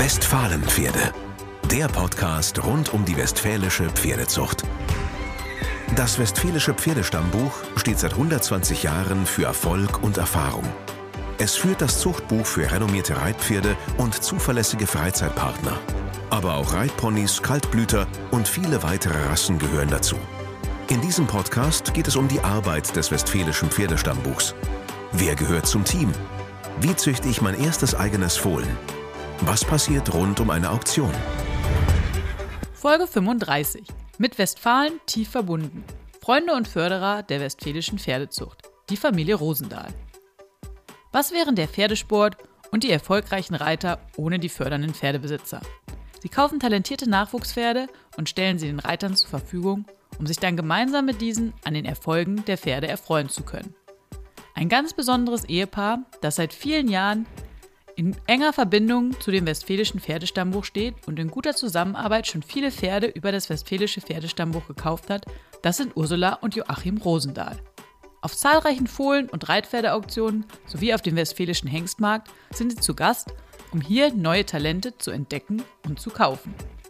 Westfalenpferde, der Podcast rund um die westfälische Pferdezucht. Das Westfälische Pferdestammbuch steht seit 120 Jahren für Erfolg und Erfahrung. Es führt das Zuchtbuch für renommierte Reitpferde und zuverlässige Freizeitpartner. Aber auch Reitponys, Kaltblüter und viele weitere Rassen gehören dazu. In diesem Podcast geht es um die Arbeit des Westfälischen Pferdestammbuchs. Wer gehört zum Team? Wie züchte ich mein erstes eigenes Fohlen? Was passiert rund um eine Auktion? Folge 35. Mit Westfalen tief verbunden. Freunde und Förderer der westfälischen Pferdezucht. Die Familie Rosendahl. Was wären der Pferdesport und die erfolgreichen Reiter ohne die fördernden Pferdebesitzer? Sie kaufen talentierte Nachwuchspferde und stellen sie den Reitern zur Verfügung, um sich dann gemeinsam mit diesen an den Erfolgen der Pferde erfreuen zu können. Ein ganz besonderes Ehepaar, das seit vielen Jahren in enger Verbindung zu dem Westfälischen Pferdestammbuch steht und in guter Zusammenarbeit schon viele Pferde über das Westfälische Pferdestammbuch gekauft hat, das sind Ursula und Joachim Rosendahl. Auf zahlreichen Fohlen- und Reitpferdeauktionen sowie auf dem Westfälischen Hengstmarkt sind sie zu Gast, um hier neue Talente zu entdecken und zu kaufen.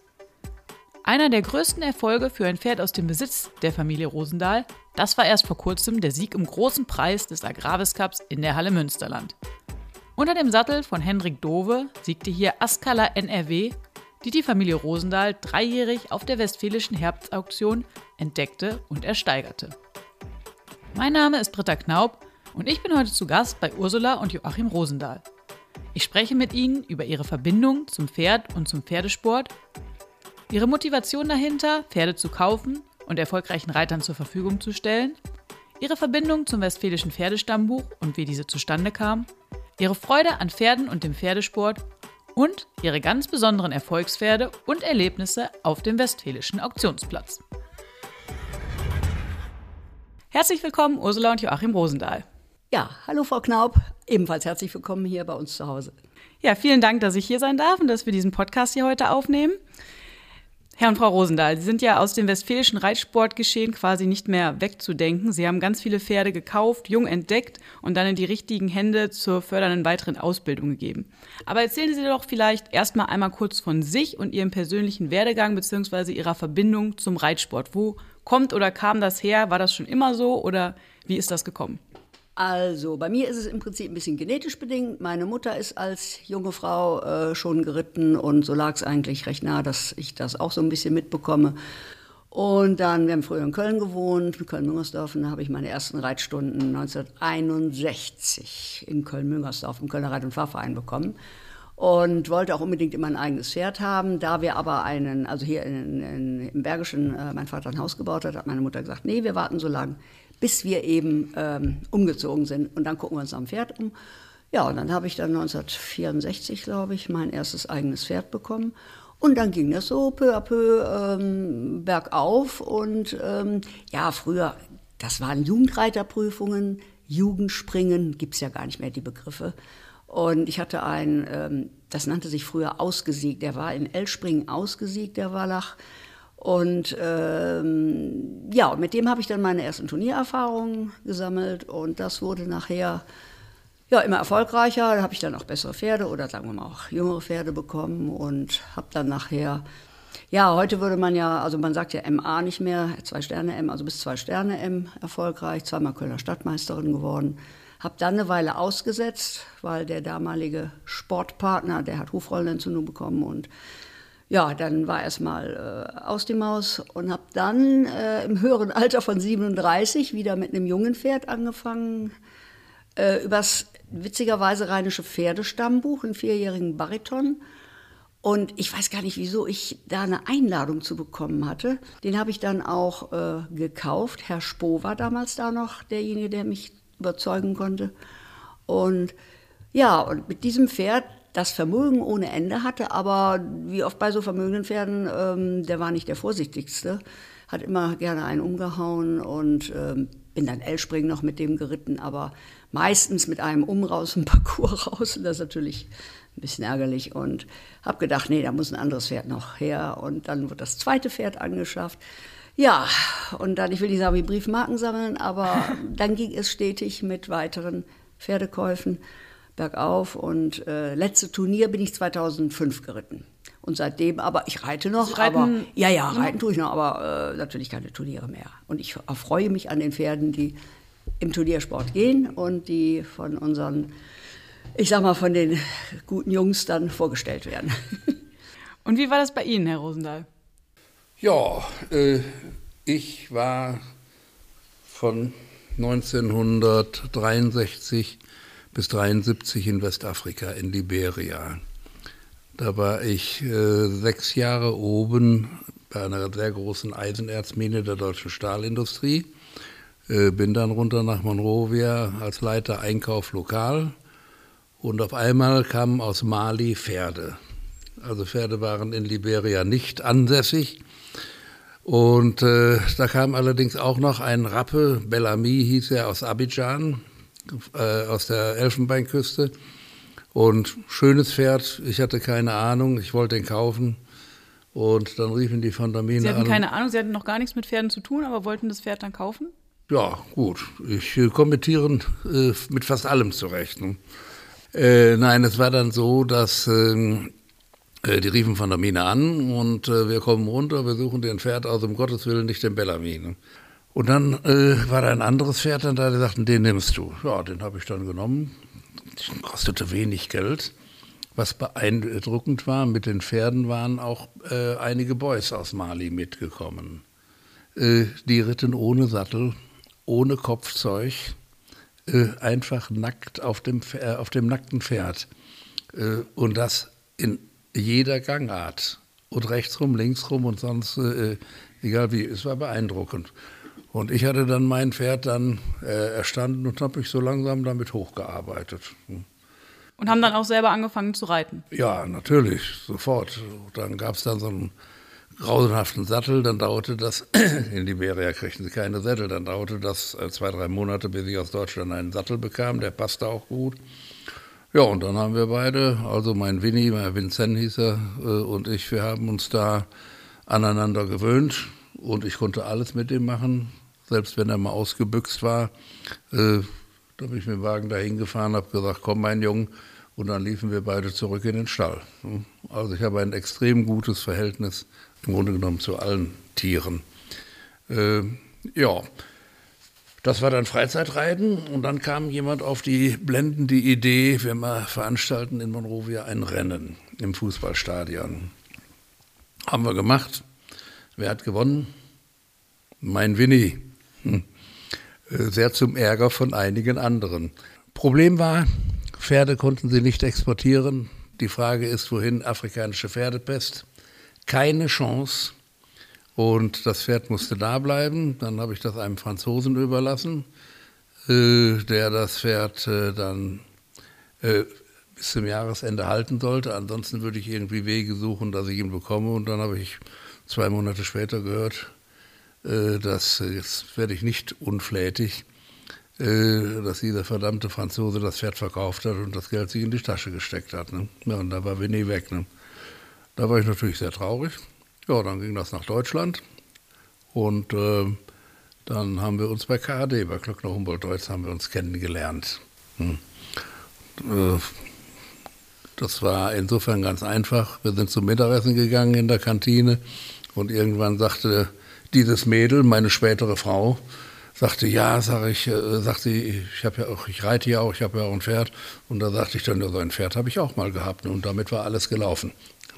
Einer der größten Erfolge für ein Pferd aus dem Besitz der Familie Rosendahl, das war erst vor kurzem der Sieg im großen Preis des Agravis Cups in der Halle Münsterland. Unter dem Sattel von Hendrik Dove siegte hier Askala NRW, die Familie Rosendahl dreijährig auf der Westfälischen Herbstauktion entdeckte und ersteigerte. Mein Name ist Britta Knaub und ich bin heute zu Gast bei Ursula und Joachim Rosendahl. Ich spreche mit ihnen über ihre Verbindung zum Pferd und zum Pferdesport, ihre Motivation dahinter, Pferde zu kaufen und erfolgreichen Reitern zur Verfügung zu stellen, ihre Verbindung zum Westfälischen Pferdestammbuch und wie diese zustande kam, ihre Freude an Pferden und dem Pferdesport und ihre ganz besonderen Erfolgspferde und Erlebnisse auf dem Westfälischen Auktionsplatz. Herzlich willkommen, Ursula und Joachim Rosendahl. Ja, hallo Frau Knaub, ebenfalls herzlich willkommen hier bei uns zu Hause. Ja, vielen Dank, dass ich hier sein darf und dass wir diesen Podcast hier heute aufnehmen. Herr und Frau Rosendahl, Sie sind ja aus dem westfälischen Reitsportgeschehen quasi nicht mehr wegzudenken. Sie haben ganz viele Pferde gekauft, jung entdeckt und dann in die richtigen Hände zur fördernden weiteren Ausbildung gegeben. Aber erzählen Sie doch vielleicht erstmal einmal kurz von sich und Ihrem persönlichen Werdegang bzw. Ihrer Verbindung zum Reitsport. Wo kommt oder kam das her? War das schon immer so oder wie ist das gekommen? Also, bei mir ist es im Prinzip ein bisschen genetisch bedingt. Meine Mutter ist als junge Frau schon geritten und so lag es eigentlich recht nah, dass ich das auch so ein bisschen mitbekomme. Und dann, wir haben früher in Köln gewohnt, in Köln-Müngersdorf, und da habe ich meine ersten Reitstunden 1961 in Köln-Müngersdorf im Kölner Reit- und Fahrverein bekommen. Und wollte auch unbedingt immer ein eigenes Pferd haben. Da wir aber also hier im Bergischen, mein Vater ein Haus gebaut hat meine Mutter gesagt, nee, wir warten so lange, bis wir eben umgezogen sind. Und dann gucken wir uns am Pferd um. Ja, und dann habe ich dann 1964, glaube ich, mein erstes eigenes Pferd bekommen. Und dann ging das so peu à peu bergauf. Und ja, früher, das waren Jugendreiterprüfungen, Jugendspringen, gibt es ja gar nicht mehr die Begriffe. Und ich hatte einen, das nannte sich früher Ausgesiegt, der war in L-Springen ausgesiegt, der Wallach. Und ja, mit dem habe ich dann meine ersten Turniererfahrungen gesammelt und das wurde nachher ja, immer erfolgreicher. Da habe ich dann auch bessere Pferde oder sagen wir mal auch jüngere Pferde bekommen und habe dann nachher, ja, heute würde man ja, also man sagt ja MA nicht mehr, 2-Sterne-M, also bis 2-Sterne-M erfolgreich, zweimal Kölner Stadtmeisterin geworden. Habe dann eine Weile ausgesetzt, weil der damalige Sportpartner, der hat Hufrollenentzündung bekommen und ja, dann war erstmal aus die Maus und habe dann im höheren Alter von 37 wieder mit einem jungen Pferd angefangen, übers witzigerweise Rheinische Pferdestammbuch, einen 4-jährigen Bariton. Und ich weiß gar nicht, wieso ich da eine Einladung zu bekommen hatte. Den habe ich dann auch gekauft. Herr Spoh war damals da noch derjenige, der mich überzeugen konnte. Und ja, und mit diesem Pferd, das Vermögen ohne Ende hatte, aber wie oft bei so vermögenden Pferden, der war nicht der vorsichtigste, hat immer gerne einen umgehauen und bin dann L-Springen noch mit dem geritten, aber meistens mit einem raus, im Parcours raus und das ist natürlich ein bisschen ärgerlich und habe gedacht, nee, da muss ein anderes Pferd noch her und dann wird das zweite Pferd angeschafft. Ja, und dann, ich will nicht sagen, wie Briefmarken sammeln, aber dann ging es stetig mit weiteren Pferdekäufen, bergauf. Und letzte Turnier bin ich 2005 geritten. Und seitdem, aber ich reite noch. Reiten tue ich noch, aber natürlich keine Turniere mehr. Und ich erfreue mich an den Pferden, die im Turniersport gehen und die von unseren, ich sag mal, von den guten Jungs dann vorgestellt werden. Und wie war das bei Ihnen, Herr Rosendahl? Ja, ich war von 1963 bis 1973 in Westafrika, in Liberia. Da war ich 6 Jahre oben bei einer sehr großen Eisenerzmine der deutschen Stahlindustrie. Bin dann runter nach Monrovia als Leiter Einkauf lokal. Und auf einmal kamen aus Mali Pferde. Also Pferde waren in Liberia nicht ansässig. Und da kam allerdings auch noch ein Rappe, Bellamy hieß er, aus Abidjan, aus der Elfenbeinküste. Und schönes Pferd, ich hatte keine Ahnung, ich wollte ihn kaufen. Und dann riefen die von der Mine an. Sie hatten keine Ahnung, Sie hatten noch gar nichts mit Pferden zu tun, aber wollten das Pferd dann kaufen? Ja, gut, ich komme mit Tieren mit fast allem zurecht. Ne? Nein, es war dann so, dass die riefen von der Mine an und wir kommen runter, wir suchen den Pferd aus, um Gottes Willen nicht den Bellamy. Ne? Und dann war da ein anderes Pferd dann da, die sagten, den nimmst du. Ja, den habe ich dann genommen. Das kostete wenig Geld. Was beeindruckend war, mit den Pferden waren auch einige Boys aus Mali mitgekommen. Die ritten ohne Sattel, ohne Kopfzeug, einfach nackt auf dem nackten Pferd. Und das in jeder Gangart. Und rechtsrum, linksrum und sonst, egal wie, es war beeindruckend. Und ich hatte dann mein Pferd dann erstanden und habe mich so langsam damit hochgearbeitet. Und haben dann auch selber angefangen zu reiten? Ja, natürlich, sofort. Dann gab es dann so einen grausenhaften Sattel, dann dauerte das, in Liberia kriegten sie keine Sättel, dann dauerte das 2-3 Monate, bis ich aus Deutschland einen Sattel bekam, der passte auch gut. Ja, und dann haben wir beide, also mein Winnie, mein Vincent hieß er, und ich, wir haben uns da aneinander gewöhnt und ich konnte alles mit ihm machen, selbst wenn er mal ausgebüxt war. Da bin ich mit dem Wagen dahin gefahren, habe gesagt, komm mein Junge, und dann liefen wir beide zurück in den Stall. Also ich habe ein extrem gutes Verhältnis im Grunde genommen zu allen Tieren. Ja, das war dann Freizeitreiten und dann kam jemand auf die blendende Idee, wir veranstalten in Monrovia ein Rennen im Fußballstadion. Haben wir gemacht. Wer hat gewonnen? Mein Winnie. Sehr zum Ärger von einigen anderen. Problem war, Pferde konnten sie nicht exportieren. Die Frage ist, wohin? Afrikanische Pferdepest. Keine Chance. Und das Pferd musste da bleiben. Dann habe ich das einem Franzosen überlassen, der das Pferd dann bis zum Jahresende halten sollte. Ansonsten würde ich irgendwie Wege suchen, dass ich ihn bekomme. Und dann habe ich 2 Monate später gehört, dass, jetzt werde ich nicht unflätig, dass dieser verdammte Franzose das Pferd verkauft hat und das Geld sich in die Tasche gesteckt hat. Ne? Ja, und da war Winnie weg. Ne? Da war ich natürlich sehr traurig. Ja, dann ging das nach Deutschland und dann haben wir uns bei KAD, bei Klöckner Humboldt-Deutz, haben wir uns kennengelernt. Das war insofern ganz einfach. Wir sind zum Mittagessen gegangen in der Kantine und irgendwann sagte dieses Mädel, meine spätere Frau, sagte, ja, sagt sie, ich reite ja auch, ich habe ja auch ein Pferd. Und da sagte ich dann, ja, so ein Pferd habe ich auch mal gehabt. Und damit war alles gelaufen.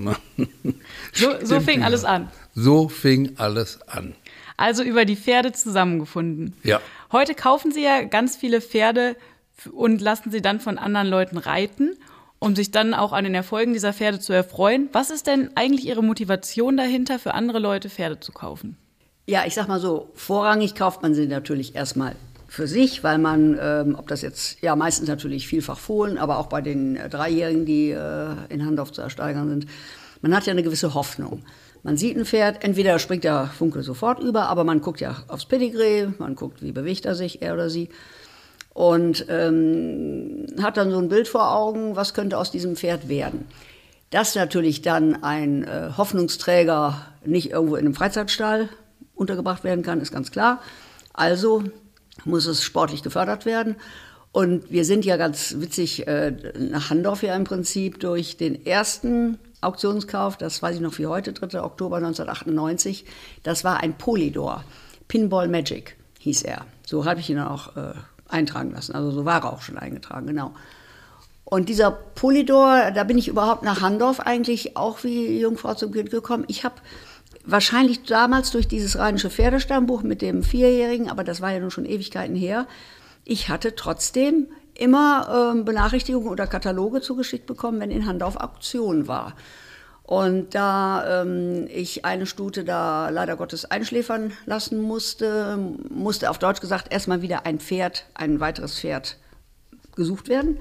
So fing alles an. So fing alles an. Also über die Pferde zusammengefunden. Ja. Heute kaufen Sie ja ganz viele Pferde und lassen sie dann von anderen Leuten reiten, um sich dann auch an den Erfolgen dieser Pferde zu erfreuen. Was ist denn eigentlich Ihre Motivation dahinter, für andere Leute Pferde zu kaufen? Ja, ich sag mal so, vorrangig kauft man sie natürlich erstmal für sich, weil man, ob das jetzt, ja meistens natürlich vielfach Fohlen, aber auch bei den Dreijährigen, die in Handorf zu ersteigern sind, man hat ja eine gewisse Hoffnung. Man sieht ein Pferd, entweder springt der Funke sofort über, aber man guckt ja aufs Pedigree, man guckt, wie bewegt er sich, er oder sie, und hat dann so ein Bild vor Augen, was könnte aus diesem Pferd werden. Dass natürlich dann ein Hoffnungsträger nicht irgendwo in einem Freizeitstall untergebracht werden kann, ist ganz klar. Also muss es sportlich gefördert werden. Und wir sind ja ganz witzig nach Handorf ja im Prinzip durch den ersten Auktionskauf, das weiß ich noch wie heute, 3. Oktober 1998, das war ein Polydor, Pinball Magic hieß er. So habe ich ihn dann auch eintragen lassen, also so war er auch schon eingetragen, genau. Und dieser Polydor, da bin ich überhaupt nach Handorf eigentlich auch wie Jungfrau zum Kind gekommen. Ich habe wahrscheinlich damals durch dieses Rheinische Pferdestammbuch mit dem 4-Jährigen, aber das war ja nun schon Ewigkeiten her, ich hatte trotzdem immer Benachrichtigungen oder Kataloge zugeschickt bekommen, wenn in Handorf Auktion war. Und da ich eine Stute da leider Gottes einschläfern lassen musste auf Deutsch gesagt erstmal wieder ein weiteres Pferd gesucht werden.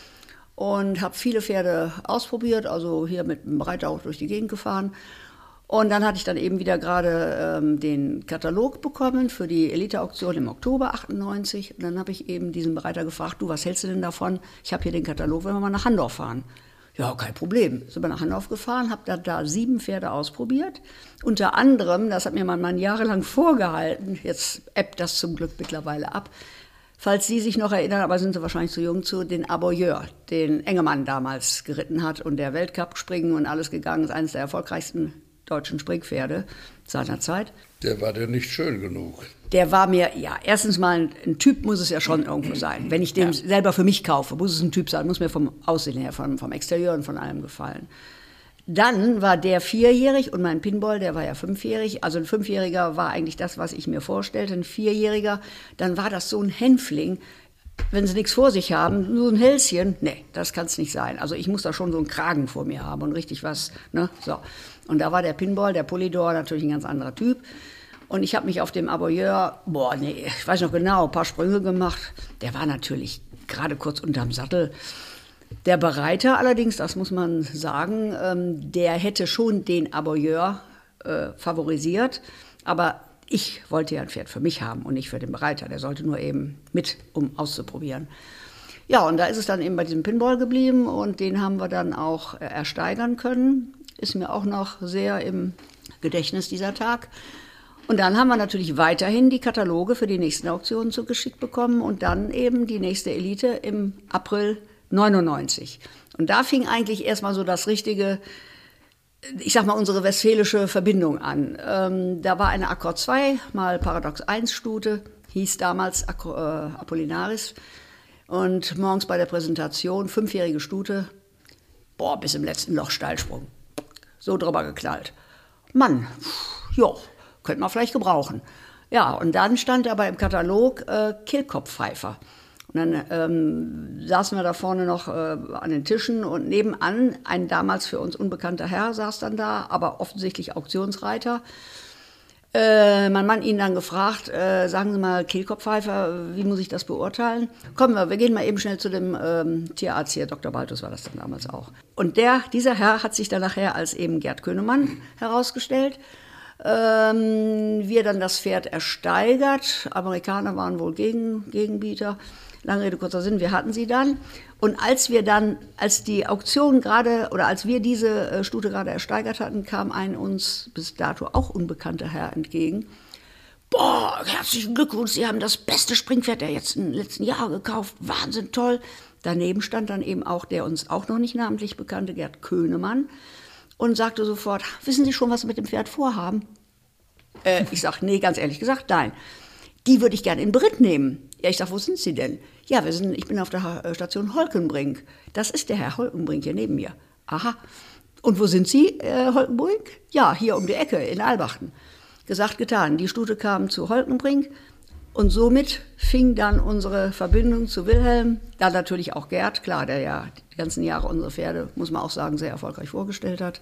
Und habe viele Pferde ausprobiert, also hier mit dem Reiter auch durch die Gegend gefahren. Und dann hatte ich dann eben wieder gerade den Katalog bekommen für die Elite-Auktion im Oktober 98. Und dann habe ich eben diesen Reiter gefragt, du, was hältst du denn davon? Ich habe hier den Katalog, wenn wir mal nach Handorf fahren. Ja, kein Problem. Sind wir nach Handorf gefahren, habe da 7 Pferde ausprobiert. Unter anderem, das hat mir mein Mann jahrelang vorgehalten, jetzt ebbt das zum Glück mittlerweile ab, falls Sie sich noch erinnern, aber sind Sie wahrscheinlich zu jung zu, den Aboyeur, den Engemann damals geritten hat und der Weltcup springen und alles gegangen ist, eines der erfolgreichsten deutschen Springpferde seiner Zeit. Der war dir nicht schön genug. Der war mir, ja, erstens mal, ein Typ muss es ja schon irgendwo sein. Wenn ich den selber für mich kaufe, muss es ein Typ sein, muss mir vom Aussehen her, vom Exterieur und von allem gefallen. Dann war der 4-jährig und mein Pinball, der war ja 5-jährig. Also ein 5-jähriger war eigentlich das, was ich mir vorstellte. Ein 4-jähriger, dann war das so ein Hänfling. Wenn sie nichts vor sich haben, nur ein Hälschen, nee, das kann es nicht sein. Also ich muss da schon so einen Kragen vor mir haben und richtig was, ne, so. Und da war der Pinball, der Polydor, natürlich ein ganz anderer Typ. Und ich habe mich auf dem Aboyeur, ich weiß noch genau, ein paar Sprünge gemacht. Der war natürlich gerade kurz unterm Sattel. Der Bereiter allerdings, das muss man sagen, der hätte schon den Aboyeur favorisiert. Aber ich wollte ja ein Pferd für mich haben und nicht für den Bereiter. Der sollte nur eben mit, um auszuprobieren. Ja, und da ist es dann eben bei diesem Pinball geblieben und den haben wir dann auch ersteigern können. Ist mir auch noch sehr im Gedächtnis dieser Tag. Und dann haben wir natürlich weiterhin die Kataloge für die nächsten Auktionen zugeschickt bekommen und dann eben die nächste Elite im April 99. Und da fing eigentlich erstmal so das richtige, ich sag mal, unsere westfälische Verbindung an. Da war eine Akkord 2, mal Paradox 1 Stute, hieß damals Apollinaris. Und morgens bei der Präsentation, 5-jährige Stute, bis im letzten Loch Steilsprung. So drüber geknallt. Mann, ja, könnte man vielleicht gebrauchen. Ja, und dann stand aber im Katalog Kehlkopfpfeifer. Und dann saßen wir da vorne noch an den Tischen und nebenan ein damals für uns unbekannter Herr saß dann da, aber offensichtlich Auktionsreiter. Mein Mann ihn dann gefragt, sagen Sie mal, Kehlkopfpfeifer, wie muss ich das beurteilen? Kommen wir gehen mal eben schnell zu dem Tierarzt hier, Dr. Baltus war das dann damals auch. Und dieser Herr hat sich dann nachher als eben Gerd Könemann herausgestellt. Wir dann das Pferd ersteigert, Amerikaner waren wohl Gegenbieter. Lange Rede, kurzer Sinn, wir hatten sie dann. Und als die Auktion gerade, oder als wir diese Stute gerade ersteigert hatten, kam ein uns bis dato auch unbekannter Herr entgegen. Herzlichen Glückwunsch, Sie haben das beste Springpferd der jetzt im letzten Jahr gekauft. Wahnsinn, toll. Daneben stand dann eben auch der uns auch noch nicht namentlich bekannte Gerd Könemann und sagte sofort, wissen Sie schon, was Sie mit dem Pferd vorhaben? Ich sag, nee, ganz ehrlich gesagt, nein. Die würde ich gerne in Beritt nehmen. Ja, ich sag, wo sind Sie denn? Ja, ich bin auf der Station Holkenbrink. Das ist der Herr Holkenbrink hier neben mir. Aha. Und wo sind Sie, Holkenbrink? Ja, hier um die Ecke in Albachten. Gesagt, getan. Die Stute kam zu Holkenbrink und somit fing dann unsere Verbindung zu Wilhelm, dann natürlich auch Gerd, klar, der ja die ganzen Jahre unsere Pferde, muss man auch sagen, sehr erfolgreich vorgestellt hat.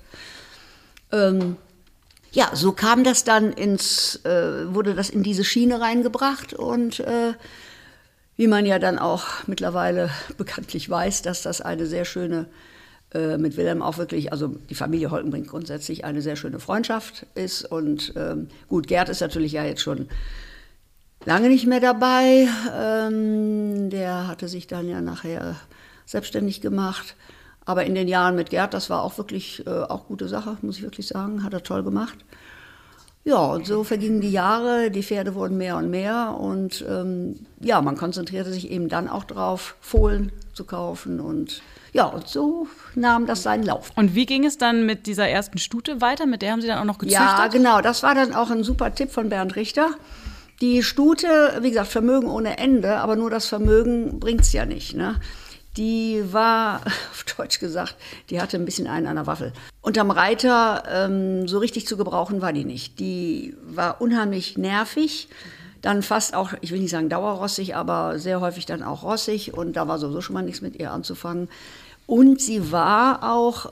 Ja, so kam das dann wurde das in diese Schiene reingebracht und wie man ja dann auch mittlerweile bekanntlich weiß, dass das eine sehr schöne, mit Wilhelm auch wirklich, also die Familie Holkenbrink grundsätzlich eine sehr schöne Freundschaft ist und gut, Gerd ist natürlich ja jetzt schon lange nicht mehr dabei, der hatte sich dann ja nachher selbstständig gemacht. Aber in den Jahren mit Gerd, das war auch wirklich auch gute Sache, muss ich wirklich sagen, hat er toll gemacht. Ja, und so vergingen die Jahre, die Pferde wurden mehr und mehr und man konzentrierte sich eben dann auch drauf, Fohlen zu kaufen und so nahm das seinen Lauf. Und wie ging es dann mit dieser ersten Stute weiter? Mit der haben Sie dann auch noch gezüchtet? Ja, genau, das war dann auch ein super Tipp von Bernd Richter. Die Stute, wie gesagt, Vermögen ohne Ende, aber nur das Vermögen bringt's ja nicht, ne? Die war, auf Deutsch gesagt, die hatte ein bisschen einen an der Waffel. Unterm Reiter so richtig zu gebrauchen war die nicht. Die war unheimlich nervig, dann fast auch, ich will nicht sagen dauerrossig, aber sehr häufig dann auch rossig. Und da war sowieso schon mal nichts mit ihr anzufangen. Und sie war auch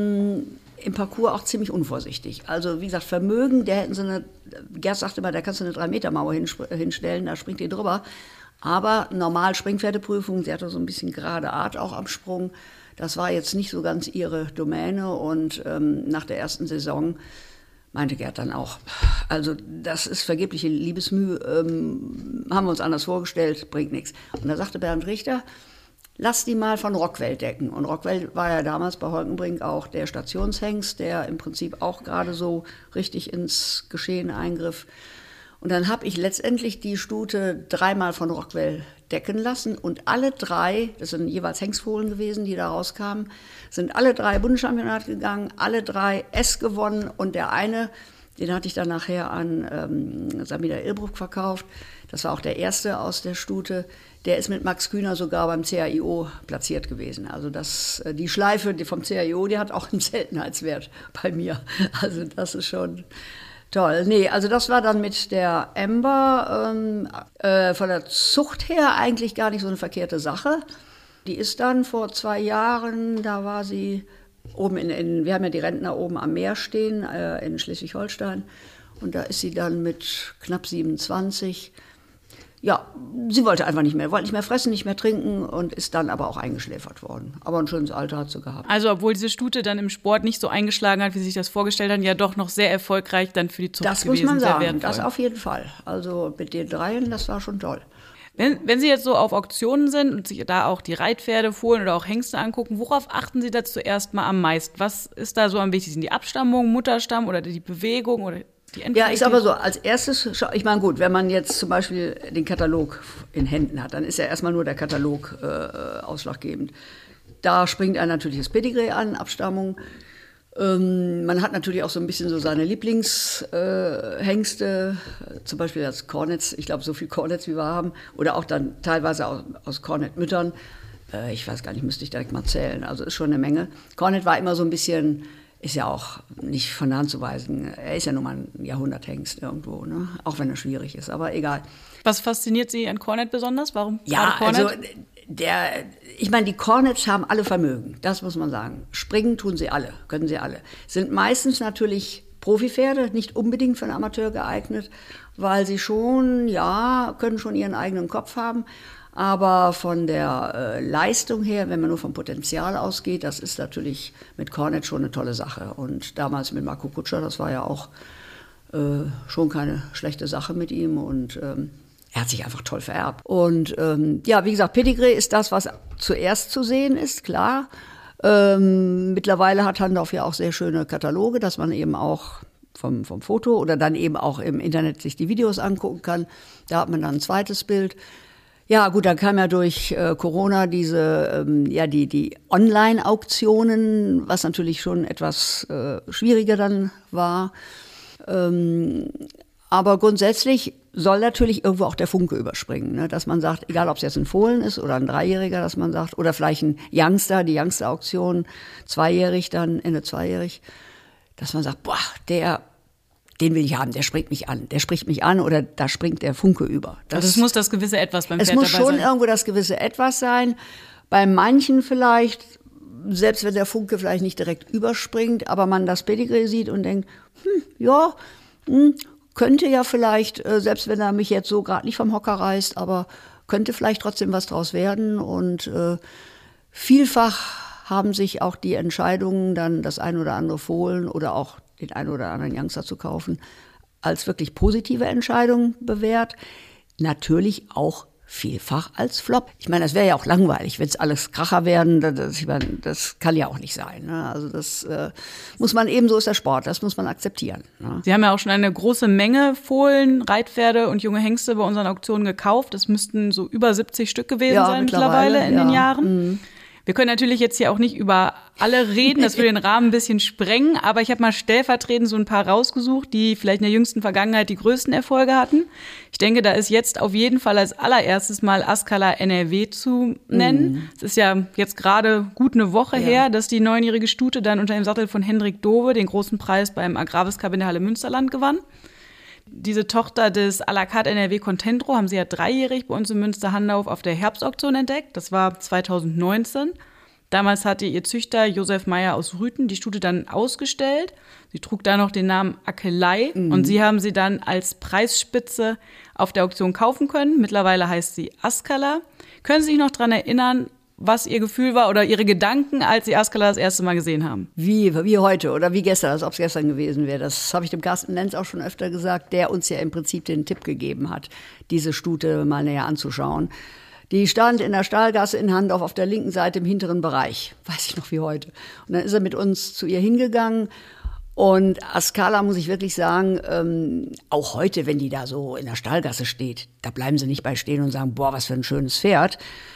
im Parcours auch ziemlich unvorsichtig. Also wie gesagt, Vermögen, Gerd sagte immer, da kannst du eine 3-Meter-Mauer hinstellen, da springt die drüber. Aber normal Springpferdeprüfung, sie hatte so ein bisschen gerade Art auch am Sprung. Das war jetzt nicht so ganz ihre Domäne und nach der ersten Saison meinte Gerd dann auch, also das ist vergebliche Liebesmüh, haben wir uns anders vorgestellt, bringt nichts. Und da sagte Bernd Richter, lass die mal von Rockwell decken. Und Rockwell war ja damals bei Holkenbrink auch der Stationshengst, der im Prinzip auch gerade so richtig ins Geschehen eingriff. Und dann habe ich letztendlich die Stute 3-mal von Rockwell decken lassen und alle 3, das sind jeweils Hengstfohlen gewesen, die da rauskamen, sind alle 3 Bundeschampionat gegangen, alle 3 S gewonnen und der eine, den hatte ich dann nachher an Samida Ilbruck verkauft, das war auch der erste aus der Stute, der ist mit Max Kühner sogar beim CAIO platziert gewesen. Also die Schleife vom CAIO, die hat auch einen Seltenheitswert bei mir. Also das ist schon toll. Nee, also das war dann mit der Ember von der Zucht her eigentlich gar nicht so eine verkehrte Sache. Die ist dann vor 2 Jahren, da war sie oben wir haben ja die Rentner oben am Meer stehen, in Schleswig-Holstein. Und da ist sie dann mit knapp 27. Ja, sie wollte einfach nicht mehr fressen, nicht mehr trinken und ist dann aber auch eingeschläfert worden. Aber ein schönes Alter hat sie gehabt. Also obwohl diese Stute dann im Sport nicht so eingeschlagen hat, wie sie sich das vorgestellt hat, ja doch noch sehr erfolgreich dann für die Zucht das gewesen. Das muss man sagen, wertvoll. Das auf jeden Fall. Also mit den 3, das war schon toll. Wenn Sie jetzt so auf Auktionen sind und sich da auch die Reitpferde, Fohlen oder auch Hengste angucken, worauf achten Sie da zuerst mal am meisten? Was ist da so am wichtigsten? Die Abstammung, Mutterstamm oder die Bewegung oder die Entwicklung? Ja, ich sag mal so, als erstes, ich meine gut, wenn man jetzt zum Beispiel den Katalog in Händen hat, dann ist ja erstmal nur der Katalog ausschlaggebend. Da springt einem natürlich das Pedigree an, Abstammung. Man hat natürlich auch so ein bisschen so seine Lieblingshengste, zum Beispiel das Cornets, ich glaube so viel Cornets wie wir haben, oder auch dann teilweise aus Cornet-Müttern. Ich weiß gar nicht, müsste ich direkt mal zählen, also ist schon eine Menge. Cornet war immer so ein bisschen, ist ja auch nicht von der Hand zu weisen, er ist ja nun mal ein Jahrhunderthengst irgendwo, ne? Auch wenn er schwierig ist, aber egal. Was fasziniert Sie an Cornet besonders? Warum ja, Cornet? Also ich meine, die Cornets haben alle Vermögen, das muss man sagen. Springen tun sie alle, können sie alle. Sind meistens natürlich Profipferde, nicht unbedingt für einen Amateur geeignet, weil sie können schon ihren eigenen Kopf haben. Aber von der Leistung her, wenn man nur vom Potenzial ausgeht, das ist natürlich mit Cornet schon eine tolle Sache. Und damals mit Marco Kutscher, das war ja auch schon keine schlechte Sache mit ihm und er hat sich einfach toll vererbt. Und wie gesagt, Pedigree ist das, was zuerst zu sehen ist, klar. Mittlerweile hat Handorf ja auch sehr schöne Kataloge, dass man eben auch vom Foto oder dann eben auch im Internet sich die Videos angucken kann. Da hat man dann ein zweites Bild. Ja gut, dann kam ja durch Corona diese, die Online-Auktionen, was natürlich schon etwas schwieriger dann war. Aber grundsätzlich soll natürlich irgendwo auch der Funke überspringen, ne? Dass man sagt, egal ob es jetzt ein Fohlen ist oder ein Dreijähriger, dass man sagt, oder vielleicht ein Youngster, die Youngster-Auktion, 2-jährig dann, Ende 2-jährig, dass man sagt, boah, den will ich haben, der spricht mich an oder da springt der Funke über. Also es muss das gewisse Etwas beim Pferd dabei sein. Es muss schon irgendwo das gewisse Etwas sein. Bei manchen vielleicht, selbst wenn der Funke vielleicht nicht direkt überspringt, aber man das Pedigree sieht und denkt, könnte ja vielleicht, selbst wenn er mich jetzt so gerade nicht vom Hocker reißt, aber könnte vielleicht trotzdem was draus werden. Und vielfach haben sich auch die Entscheidungen, dann das ein oder andere Fohlen oder auch den einen oder anderen Youngster zu kaufen, als wirklich positive Entscheidung bewährt. Natürlich auch vielfach als Flop. Ich meine, das wäre ja auch langweilig, wenn es alles Kracher werden. Das kann ja auch nicht sein. Ne? Also das muss man eben, so ist der Sport, das muss man akzeptieren. Ne? Sie haben ja auch schon eine große Menge Fohlen, Reitpferde und junge Hengste bei unseren Auktionen gekauft. Das müssten so über 70 Stück gewesen sein mittlerweile in den Jahren. Mhm. Wir können natürlich jetzt hier auch nicht über alle reden, das würde den Rahmen ein bisschen sprengen, aber ich habe mal stellvertretend so ein paar rausgesucht, die vielleicht in der jüngsten Vergangenheit die größten Erfolge hatten. Ich denke, da ist jetzt auf jeden Fall als allererstes mal Askala NRW zu nennen. Es ist ja jetzt gerade gut eine Woche her, dass die 9-jährige Stute dann unter dem Sattel von Hendrik Dove den großen Preis beim Agrarwissenschaft in der Halle Münsterland gewann. Diese Tochter des à la carte NRW Contendro haben sie ja 3-jährig bei uns in Münster-Handauf auf der Herbstauktion entdeckt. Das war 2019. Damals hatte ihr Züchter Josef Meyer aus Rüthen die Stute dann ausgestellt. Sie trug da noch den Namen Akelei und sie haben sie dann als Preisspitze auf der Auktion kaufen können. Mittlerweile heißt sie Askala. Können Sie sich noch daran erinnern, was Ihr Gefühl war oder Ihre Gedanken, als Sie Askala das erste Mal gesehen haben? Wie heute oder wie gestern, als ob es gestern gewesen wäre. Das habe ich dem Carsten Lenz auch schon öfter gesagt, der uns ja im Prinzip den Tipp gegeben hat, diese Stute mal näher anzuschauen. Die stand in der Stahlgasse in Handauf auf der linken Seite im hinteren Bereich. Weiß ich noch wie heute. Und dann ist er mit uns zu ihr hingegangen. Und Askala, muss ich wirklich sagen, auch heute, wenn die da so in der Stahlgasse steht, da bleiben sie nicht bei stehen und sagen, boah, was für ein schönes Pferd.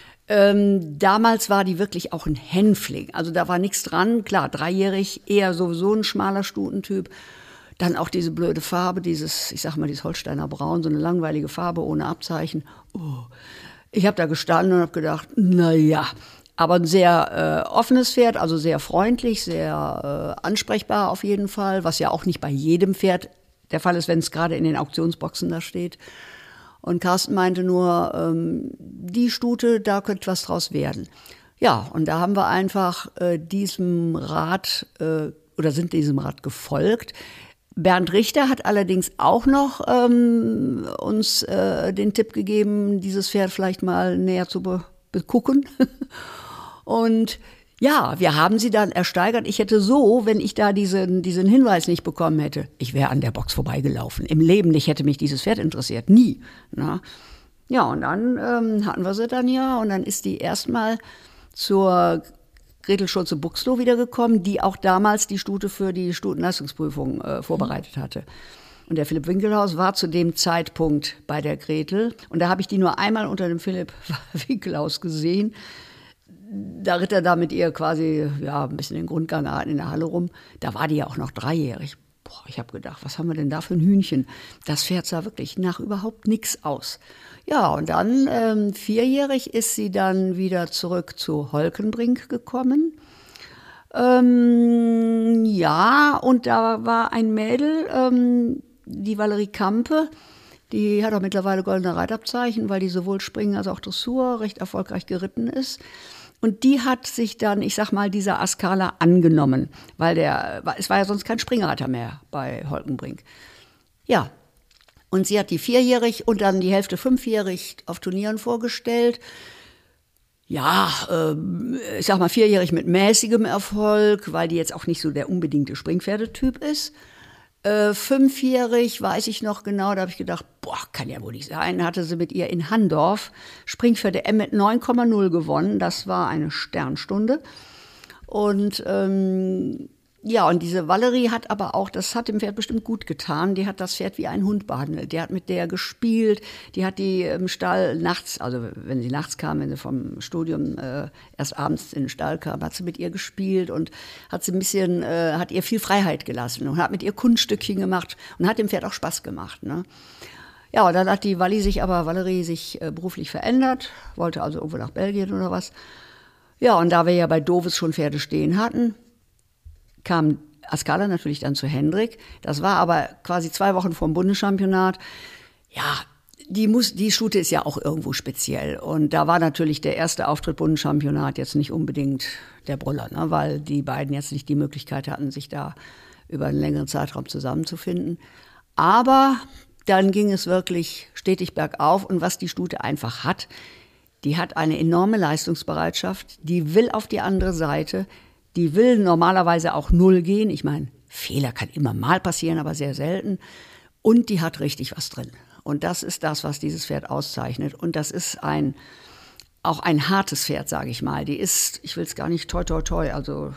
Damals war die wirklich auch ein Hänfling. Also da war nichts dran. Klar, 3-jährig, eher sowieso ein schmaler Stutentyp. Dann auch diese blöde Farbe, dieses Holsteiner Braun, so eine langweilige Farbe ohne Abzeichen. Oh. Ich habe da gestanden und habe gedacht, naja, aber ein sehr offenes Pferd, also sehr freundlich, sehr ansprechbar auf jeden Fall, was ja auch nicht bei jedem Pferd der Fall ist, wenn es gerade in den Auktionsboxen da steht. Und Carsten meinte nur, die Stute, da könnte was draus werden. Ja, und da haben wir einfach diesem Rat gefolgt. Bernd Richter hat allerdings auch noch uns den Tipp gegeben, dieses Pferd vielleicht mal näher zu begucken. Und ja, wir haben sie dann ersteigert. Ich hätte wenn ich da diesen Hinweis nicht bekommen hätte, ich wäre an der Box vorbeigelaufen. Im Leben nicht hätte mich dieses Pferd interessiert. Nie. Na? Ja, und dann hatten wir sie dann ja. Und dann ist die erstmal zur Gretel Schulze-Buxloh wiedergekommen, die auch damals die Stute für die Stutenleistungsprüfung vorbereitet hatte. Und der Philipp Winkelhaus war zu dem Zeitpunkt bei der Gretel. Und da habe ich die nur einmal unter dem Philipp Winkelhaus gesehen. Da ritt er da mit ihr quasi ein bisschen den Grundgang in der Halle rum. Da war die ja auch noch 3-jährig. Boah, ich habe gedacht, was haben wir denn da für ein Hühnchen? Das Pferd sah wirklich nach überhaupt nichts aus. Ja, und dann 4-jährig ist sie dann wieder zurück zu Holkenbrink gekommen. Ja, und da war ein Mädel, die Valerie Kampe, die hat auch mittlerweile goldene Reitabzeichen, weil die sowohl Springen als auch Dressur recht erfolgreich geritten ist. Und die hat sich dann, ich sag mal, dieser Askala angenommen, weil es war ja sonst kein Springreiter mehr bei Holkenbrink. Ja, und sie hat die 4-jährig und dann die Hälfte 5-jährig auf Turnieren vorgestellt. Ja, ich sag mal 4-jährig mit mäßigem Erfolg, weil die jetzt auch nicht so der unbedingte Springpferdetyp ist. 5-jährig weiß ich noch genau, da habe ich gedacht, boah, kann ja wohl nicht sein, hatte sie mit ihr in Handorf Springpferde M mit 9,0 gewonnen, das war eine Sternstunde. Und und diese Valerie hat aber auch, das hat dem Pferd bestimmt gut getan, die hat das Pferd wie ein Hund behandelt, die hat mit der gespielt, die hat die im Stall nachts, also wenn sie nachts kam, wenn sie vom Studium erst abends in den Stall kam, hat sie mit ihr gespielt und hat sie hat ihr viel Freiheit gelassen und hat mit ihr Kunststückchen gemacht und hat dem Pferd auch Spaß gemacht, ne? Ja, und dann hat die Valerie sich beruflich verändert, wollte also irgendwo nach Belgien oder was. Ja, und da wir ja bei Doves schon Pferde stehen hatten, kam Askala natürlich dann zu Hendrik. Das war aber quasi 2 Wochen vor dem Bundeschampionat. Ja, die Stute ist ja auch irgendwo speziell. Und da war natürlich der erste Auftritt Bundeschampionat jetzt nicht unbedingt der Brüller, ne? Weil die beiden jetzt nicht die Möglichkeit hatten, sich da über einen längeren Zeitraum zusammenzufinden. Aber dann ging es wirklich stetig bergauf. Und was die Stute einfach hat, die hat eine enorme Leistungsbereitschaft. Die will auf die andere Seite. Die will normalerweise auch 0 gehen. Ich meine, Fehler kann immer mal passieren, aber sehr selten. Und die hat richtig was drin. Und das ist das, was dieses Pferd auszeichnet. Und das ist auch ein hartes Pferd, sage ich mal. Die ist, ich will es gar nicht toi toi toi, also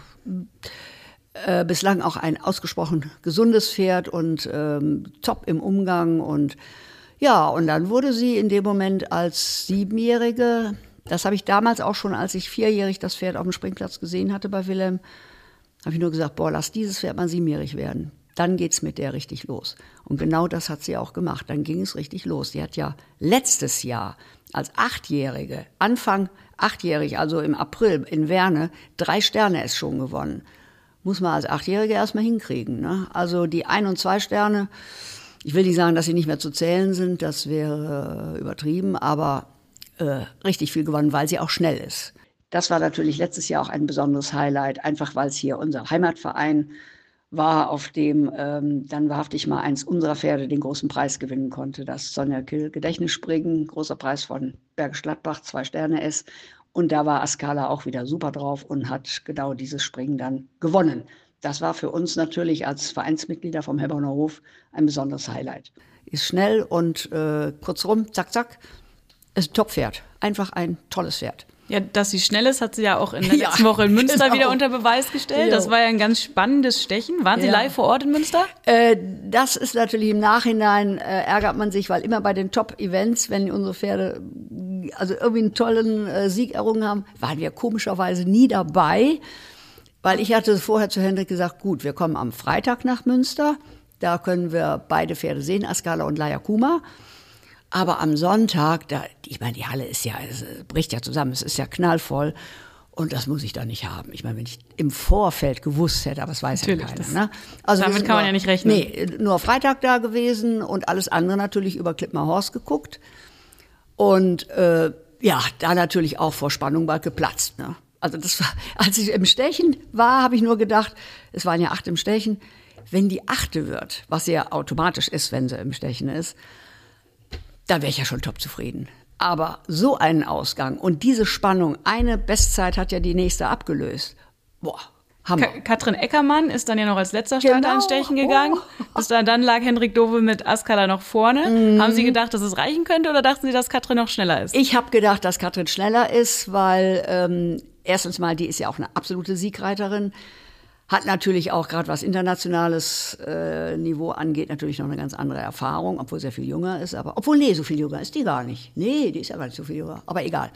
bislang auch ein ausgesprochen gesundes Pferd und top im Umgang. Und ja, und dann wurde sie in dem Moment als 7-Jährige, das habe ich damals auch schon, als ich 4-jährig das Pferd auf dem Springplatz gesehen hatte bei Wilhelm, habe ich nur gesagt, boah, lass dieses Pferd mal 7-jährig werden. Dann geht's mit der richtig los. Und genau das hat sie auch gemacht. Dann ging es richtig los. Die hat ja letztes Jahr als 8-Jährige, Anfang 8-jährig, also im April in Werne, 3 Sterne es schon gewonnen. Muss man als 8-Jährige erstmal hinkriegen, ne? Also die 1 und 2 Sterne, ich will nicht sagen, dass sie nicht mehr zu zählen sind, das wäre übertrieben, aber richtig viel gewonnen, weil sie auch schnell ist. Das war natürlich letztes Jahr auch ein besonderes Highlight, einfach weil es hier unser Heimatverein war, auf dem dann wahrhaftig mal eins unserer Pferde den großen Preis gewinnen konnte. Das Sonja Kill Gedächtnisspringen, großer Preis von Bergisch Gladbach, 2 Sterne es. Und da war Askala auch wieder super drauf und hat genau dieses Springen dann gewonnen. Das war für uns natürlich als Vereinsmitglieder vom Helberner Hof ein besonderes Highlight. Ist schnell und kurzrum, zack, zack, ist ein Top-Pferd. Einfach ein tolles Pferd. Ja, dass sie schnell ist, hat sie ja auch in der letzten Woche in Münster wieder unter Beweis gestellt. Genau. Das war ja ein ganz spannendes Stechen. Waren Sie live vor Ort in Münster? Das ist natürlich im Nachhinein, ärgert man sich, weil immer bei den Top-Events, wenn unsere Pferde also irgendwie einen tollen Sieg errungen haben, waren wir komischerweise nie dabei. Weil ich hatte vorher zu Hendrik gesagt, gut, wir kommen am Freitag nach Münster. Da können wir beide Pferde sehen, Askala und Layakuma. Aber am Sonntag, ich meine, die Halle ist ja, es bricht ja zusammen, es ist ja knallvoll. Und das muss ich da nicht haben. Ich meine, wenn ich im Vorfeld gewusst hätte, aber das weiß ja keiner. Ne? Also damit kann man ja nicht rechnen. Nee, nur Freitag da gewesen und alles andere natürlich über Klippmer Horst geguckt. Und ja, da natürlich auch vor Spannung bald geplatzt. Ne? Also das war, als ich im Stechen war, habe ich nur gedacht, es waren ja 8 im Stechen, wenn die 8. wird, was ja automatisch ist, wenn sie im Stechen ist, da wäre ich ja schon top zufrieden. Aber so einen Ausgang und diese Spannung, eine Bestzeit hat ja die nächste abgelöst. Boah, Hammer. Katrin Eckermann ist dann ja noch als letzter Starter ins Stechen gegangen. Dann lag Hendrik Dove mit Askala noch vorne. Haben Sie gedacht, dass es reichen könnte oder dachten Sie, dass Katrin noch schneller ist? Ich habe gedacht, dass Katrin schneller ist, weil erstens mal, die ist ja auch eine absolute Siegreiterin. Hat natürlich auch gerade was internationales Niveau angeht, natürlich noch eine ganz andere Erfahrung, obwohl sehr viel jünger ist. Aber obwohl, nee, so viel jünger ist die gar nicht. Nee, die ist ja gar nicht so viel jünger. Aber egal.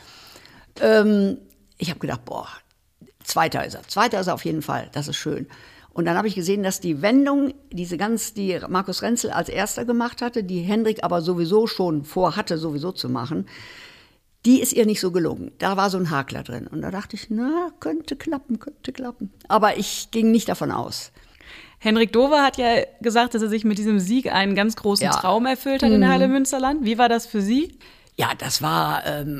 Ich habe gedacht, boah, Zweiter ist er. Zweiter ist er auf jeden Fall. Das ist schön. Und dann habe ich gesehen, dass die Wendung, die Markus Renzel als erster gemacht hatte, die Hendrik aber sowieso schon vorhatte, sowieso zu machen, die ist ihr nicht so gelungen. Da war so ein Hakler drin. Und da dachte ich, na, könnte klappen. Aber ich ging nicht davon aus. Hendrik Dove hat ja gesagt, dass er sich mit diesem Sieg einen ganz großen Traum erfüllt hat in der Halle Münsterland. Wie war das für Sie? Ja, das war,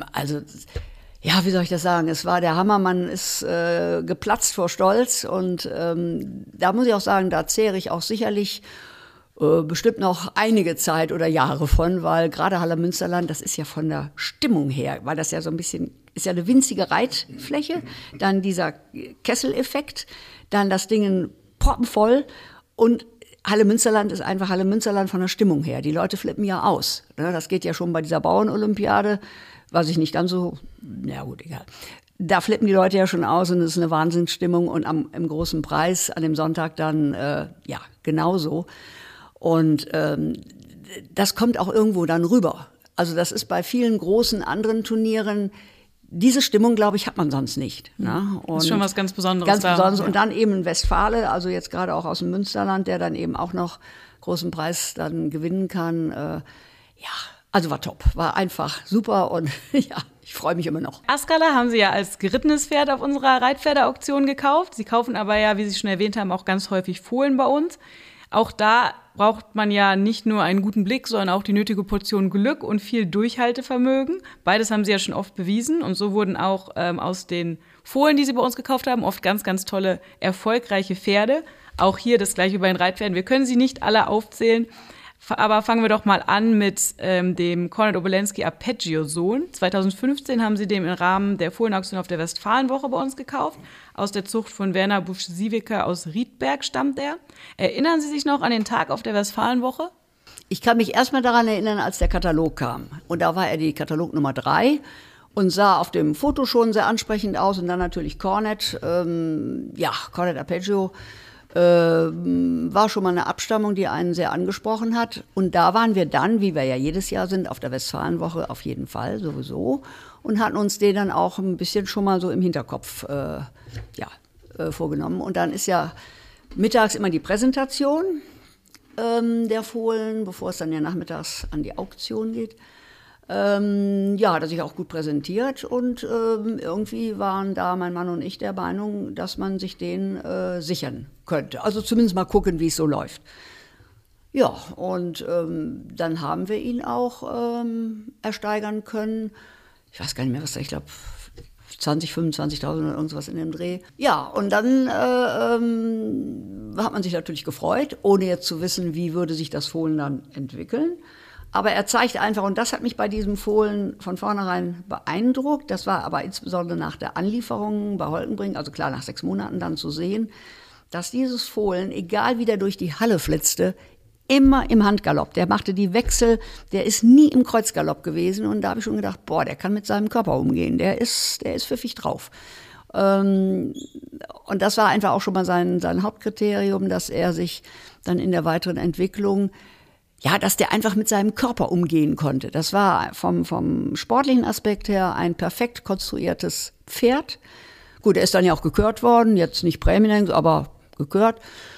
wie soll ich das sagen? Es war der Hammer, man ist geplatzt vor Stolz. Und da muss ich auch sagen, da zehre ich auch sicherlich bestimmt noch einige Zeit oder Jahre von, weil gerade Halle Münsterland, das ist ja von der Stimmung her, weil das ja so ein bisschen, ist ja eine winzige Reitfläche, dann dieser Kesseleffekt, dann das Ding proppenvoll und Halle Münsterland ist einfach Halle Münsterland von der Stimmung her. Die Leute flippen ja aus. Das geht ja schon bei dieser Bauernolympiade, was ich nicht ganz so, na gut, egal. Da flippen die Leute ja schon aus und es ist eine Wahnsinnsstimmung und im großen Preis an dem Sonntag dann, genauso. Und das kommt auch irgendwo dann rüber. Also das ist bei vielen großen anderen Turnieren, diese Stimmung, glaube ich, hat man sonst nicht. Ne? Und das ist schon was ganz Besonderes. Ganz Besonderes. Und dann eben in Westfale, also jetzt gerade auch aus dem Münsterland, der dann eben auch noch großen Preis dann gewinnen kann. Also war top, war einfach super und ja, ich freue mich immer noch. Askala haben Sie ja als gerittenes Pferd auf unserer Reitpferdeauktion gekauft. Sie kaufen aber ja, wie Sie schon erwähnt haben, auch ganz häufig Fohlen bei uns. Auch da braucht man ja nicht nur einen guten Blick, sondern auch die nötige Portion Glück und viel Durchhaltevermögen. Beides haben Sie ja schon oft bewiesen. Und so wurden auch aus den Fohlen, die Sie bei uns gekauft haben, oft ganz, ganz tolle, erfolgreiche Pferde. Auch hier das gleiche bei den Reitpferden. Wir können sie nicht alle aufzählen. Aber fangen wir doch mal an mit dem Konrad Obolensky Arpeggio-Sohn. 2015 haben Sie den im Rahmen der Fohlenauktion auf der Westfalenwoche bei uns gekauft. Aus der Zucht von Werner Busch-Sieveker aus Riedberg stammt er. Erinnern Sie sich noch an den Tag auf der Westfalenwoche? Ich kann mich erstmal daran erinnern, als der Katalog kam. Und da war er die Katalog Nummer 3 und sah auf dem Foto schon sehr ansprechend aus. Und dann natürlich Cornet, Cornet Arpeggio, war schon mal eine Abstammung, die einen sehr angesprochen hat. Und da waren wir dann, wie wir ja jedes Jahr sind, auf der Westfalenwoche auf jeden Fall sowieso. Und hatten uns den dann auch ein bisschen schon mal so im Hinterkopf vorgenommen. Und dann ist ja mittags immer die Präsentation der Fohlen, bevor es dann ja nachmittags an die Auktion geht. Hat er sich auch gut präsentiert und irgendwie waren da mein Mann und ich der Meinung, dass man sich den sichern könnte. Also zumindest mal gucken, wie es so läuft. Ja, und dann haben wir ihn auch ersteigern können. Ich weiß gar nicht mehr, was da, ich glaube 25.000 oder irgendwas in dem Dreh. Ja, und dann hat man sich natürlich gefreut, ohne jetzt zu wissen, wie würde sich das Fohlen dann entwickeln. Aber er zeigt einfach, und das hat mich bei diesem Fohlen von vornherein beeindruckt, das war aber insbesondere nach der Anlieferung bei Holkenbrink, also klar nach 6 Monaten dann zu sehen, dass dieses Fohlen, egal wie der durch die Halle flitzte, immer im Handgalopp. Der machte die Wechsel, der ist nie im Kreuzgalopp gewesen. Und da habe ich schon gedacht, der kann mit seinem Körper umgehen, der ist pfiffig drauf. Und das war einfach auch schon mal sein Hauptkriterium, dass er sich dann in der weiteren Entwicklung, dass der einfach mit seinem Körper umgehen konnte. Das war vom sportlichen Aspekt her ein perfekt konstruiertes Pferd. Gut, er ist dann ja auch gekürt worden, jetzt nicht Prämien, aber gekürt.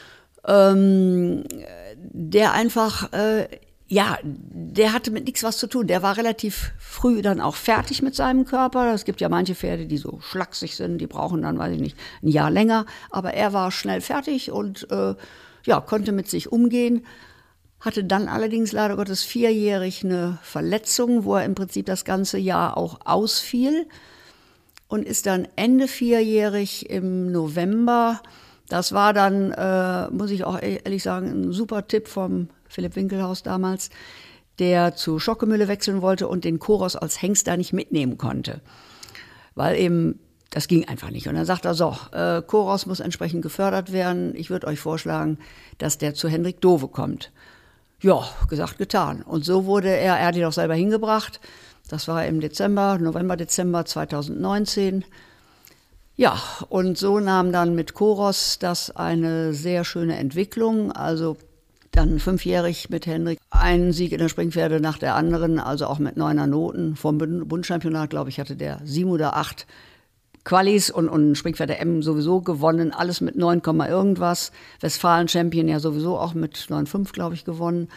Der einfach, der hatte mit nichts was zu tun. Der war relativ früh dann auch fertig mit seinem Körper. Es gibt ja manche Pferde, die so schlaksig sind, die brauchen dann, weiß ich nicht, ein Jahr länger. Aber er war schnell fertig und konnte mit sich umgehen. Hatte dann allerdings leider Gottes 4-jährig eine Verletzung, wo er im Prinzip das ganze Jahr auch ausfiel. Und ist dann Ende 4-jährig im November. Das war dann, muss ich auch ehrlich sagen, ein super Tipp vom Philipp Winkelhaus damals, der zu Schockemühle wechseln wollte und den Koros als Hengst da nicht mitnehmen konnte. Weil eben, das ging einfach nicht. Und dann sagt er, Koros muss entsprechend gefördert werden. Ich würde euch vorschlagen, dass der zu Hendrik Dove kommt. Ja, gesagt, getan. Und so wurde er hat ihn auch selber hingebracht. Das war im November, Dezember 2019. Ja, und so nahm dann mit Koros das eine sehr schöne Entwicklung. Also dann 5-jährig mit Hendrik. Ein Sieg in der Springpferde nach der anderen, also auch mit 9er Noten. Vom Bundeschampionat, glaube ich, hatte der 7 oder 8 Qualis und Springpferde M sowieso gewonnen. Alles mit 9, irgendwas. Westfalen-Champion ja sowieso auch mit 9,5, glaube ich, gewonnen.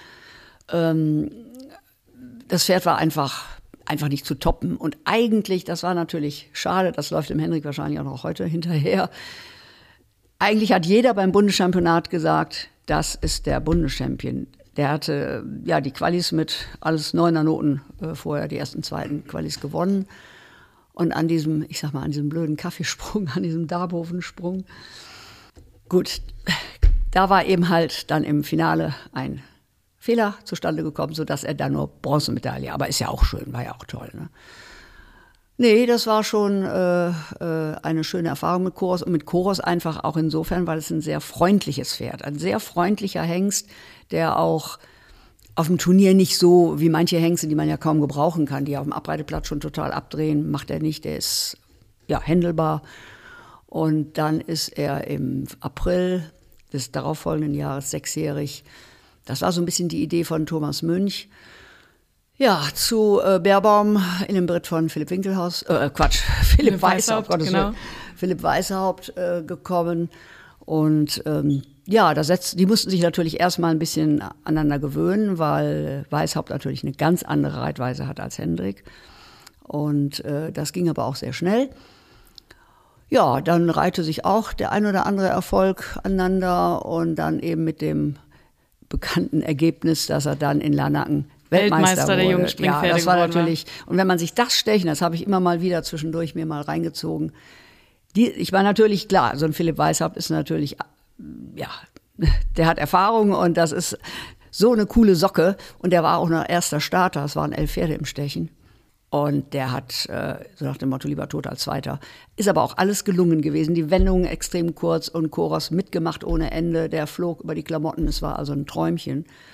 Das Pferd war einfach nicht zu toppen. Und eigentlich, das war natürlich schade, das läuft dem Hendrik wahrscheinlich auch noch heute hinterher. Eigentlich hat jeder beim Bundeschampionat gesagt, das ist der Bundeschampion. Der hatte die Qualis mit alles 9er Noten vorher, die ersten, zweiten Qualis gewonnen. Und an diesem blöden Kaffeesprung, an diesem Darbovensprung, gut, da war eben halt dann im Finale ein Fehler zustande gekommen, sodass er dann nur Bronzemedaille, aber ist ja auch schön, war ja auch toll. Ne? Nee, das war schon eine schöne Erfahrung mit Koros und mit Koros einfach auch insofern, weil es ein sehr freundliches Pferd, ein sehr freundlicher Hengst, der auch auf dem Turnier nicht so wie manche Hengste, die man ja kaum gebrauchen kann, die auf dem Abreiteplatz schon total abdrehen, macht er nicht, der ist händelbar. Und dann ist er im April des darauffolgenden Jahres 6-jährig. Das war so ein bisschen die Idee von Thomas Münch. Ja, zu Beerbaum in dem Beritt von Philipp Winkelhaus, Philipp Weishaupt, genau. Philipp Weishaupt gekommen. Und die mussten sich natürlich erstmal ein bisschen aneinander gewöhnen, weil Weishaupt natürlich eine ganz andere Reitweise hat als Hendrik. Und das ging aber auch sehr schnell. Ja, dann reihte sich auch der ein oder andere Erfolg aneinander und dann eben mit dem bekannten Ergebnis, dass er dann in Larnaken Weltmeister wurde. Der jungen Springpferde. Ja, das war natürlich, und wenn man sich das Stechen, das habe ich immer mal wieder zwischendurch mir mal reingezogen. Ich war natürlich klar, so ein Philipp Weishaupt ist natürlich, der hat Erfahrung und das ist so eine coole Socke. Und der war auch noch erster Starter, es waren 11 Pferde im Stechen. Und der hat, so nach dem Motto, lieber tot als Zweiter. Ist aber auch alles gelungen gewesen. Die Wendungen extrem kurz und Koros mitgemacht ohne Ende. Der flog über die Klamotten, es war also ein Träumchen.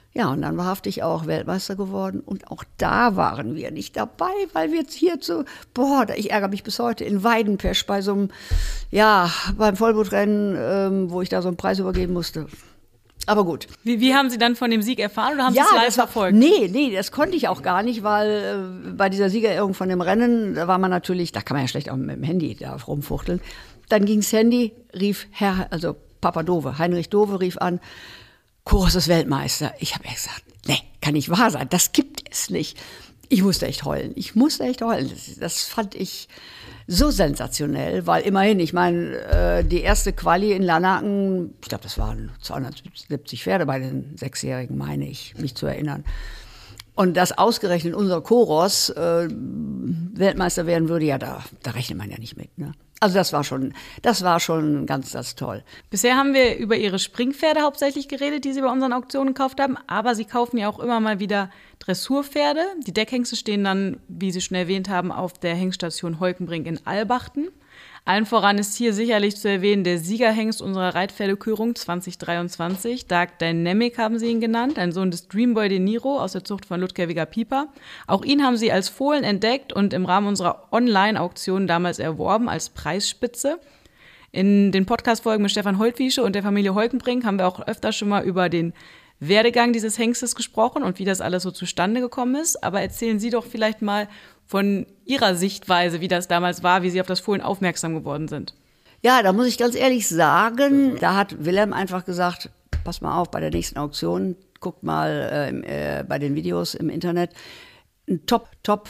Ja, und dann wahrhaftig auch Weltmeister geworden. Und auch da waren wir nicht dabei, weil wir jetzt hier ich ärgere mich bis heute, in Weidenpesch bei so einem, beim Vollbootrennen, wo ich da so einen Preis übergeben musste. Aber gut. Wie haben Sie dann von dem Sieg erfahren oder haben Sie es live verfolgt? Nee, das konnte ich auch gar nicht, weil bei dieser Siegerehrung von dem Rennen, da kann man ja schlecht auch mit dem Handy da rumfuchteln. Dann ging's Handy, rief Papa Dove, Heinrich Dove rief an, Kurs ist Weltmeister. Ich habe gesagt, nee, kann nicht wahr sein, das gibt es nicht. Ich musste echt heulen. Das fand ich so sensationell, weil immerhin, ich meine, die erste Quali in Lanaken, ich glaube, das waren 270 Pferde bei den 6-Jährigen, meine ich, mich zu erinnern. Und dass ausgerechnet unser Choros Weltmeister werden würde, da rechnet man ja nicht mit, ne? Also das war schon ganz toll. Bisher haben wir über Ihre Springpferde hauptsächlich geredet, die Sie bei unseren Auktionen gekauft haben. Aber Sie kaufen ja auch immer mal wieder Dressurpferde. Die Deckhengste stehen dann, wie Sie schon erwähnt haben, auf der Hengststation Holkenbrink in Albachten. Allen voran ist hier sicherlich zu erwähnen der Siegerhengst unserer Reitpferdekürung 2023. Dark Dynamic haben Sie ihn genannt, ein Sohn des Dreamboy De Niro aus der Zucht von Ludger Pieper. Auch ihn haben Sie als Fohlen entdeckt und im Rahmen unserer Online-Auktion damals erworben als Preisspitze. In den Podcast-Folgen mit Stefan Holtwiesche und der Familie Holkenbrink haben wir auch öfter schon mal über den Werdegang dieses Hengstes gesprochen und wie das alles so zustande gekommen ist. Aber erzählen Sie doch vielleicht mal von Ihrer Sichtweise, wie das damals war, wie Sie auf das Fohlen aufmerksam geworden sind. Ja, da muss ich ganz ehrlich sagen, da hat Wilhelm einfach gesagt, pass mal auf, bei der nächsten Auktion, guckt mal bei den Videos im Internet, ein Top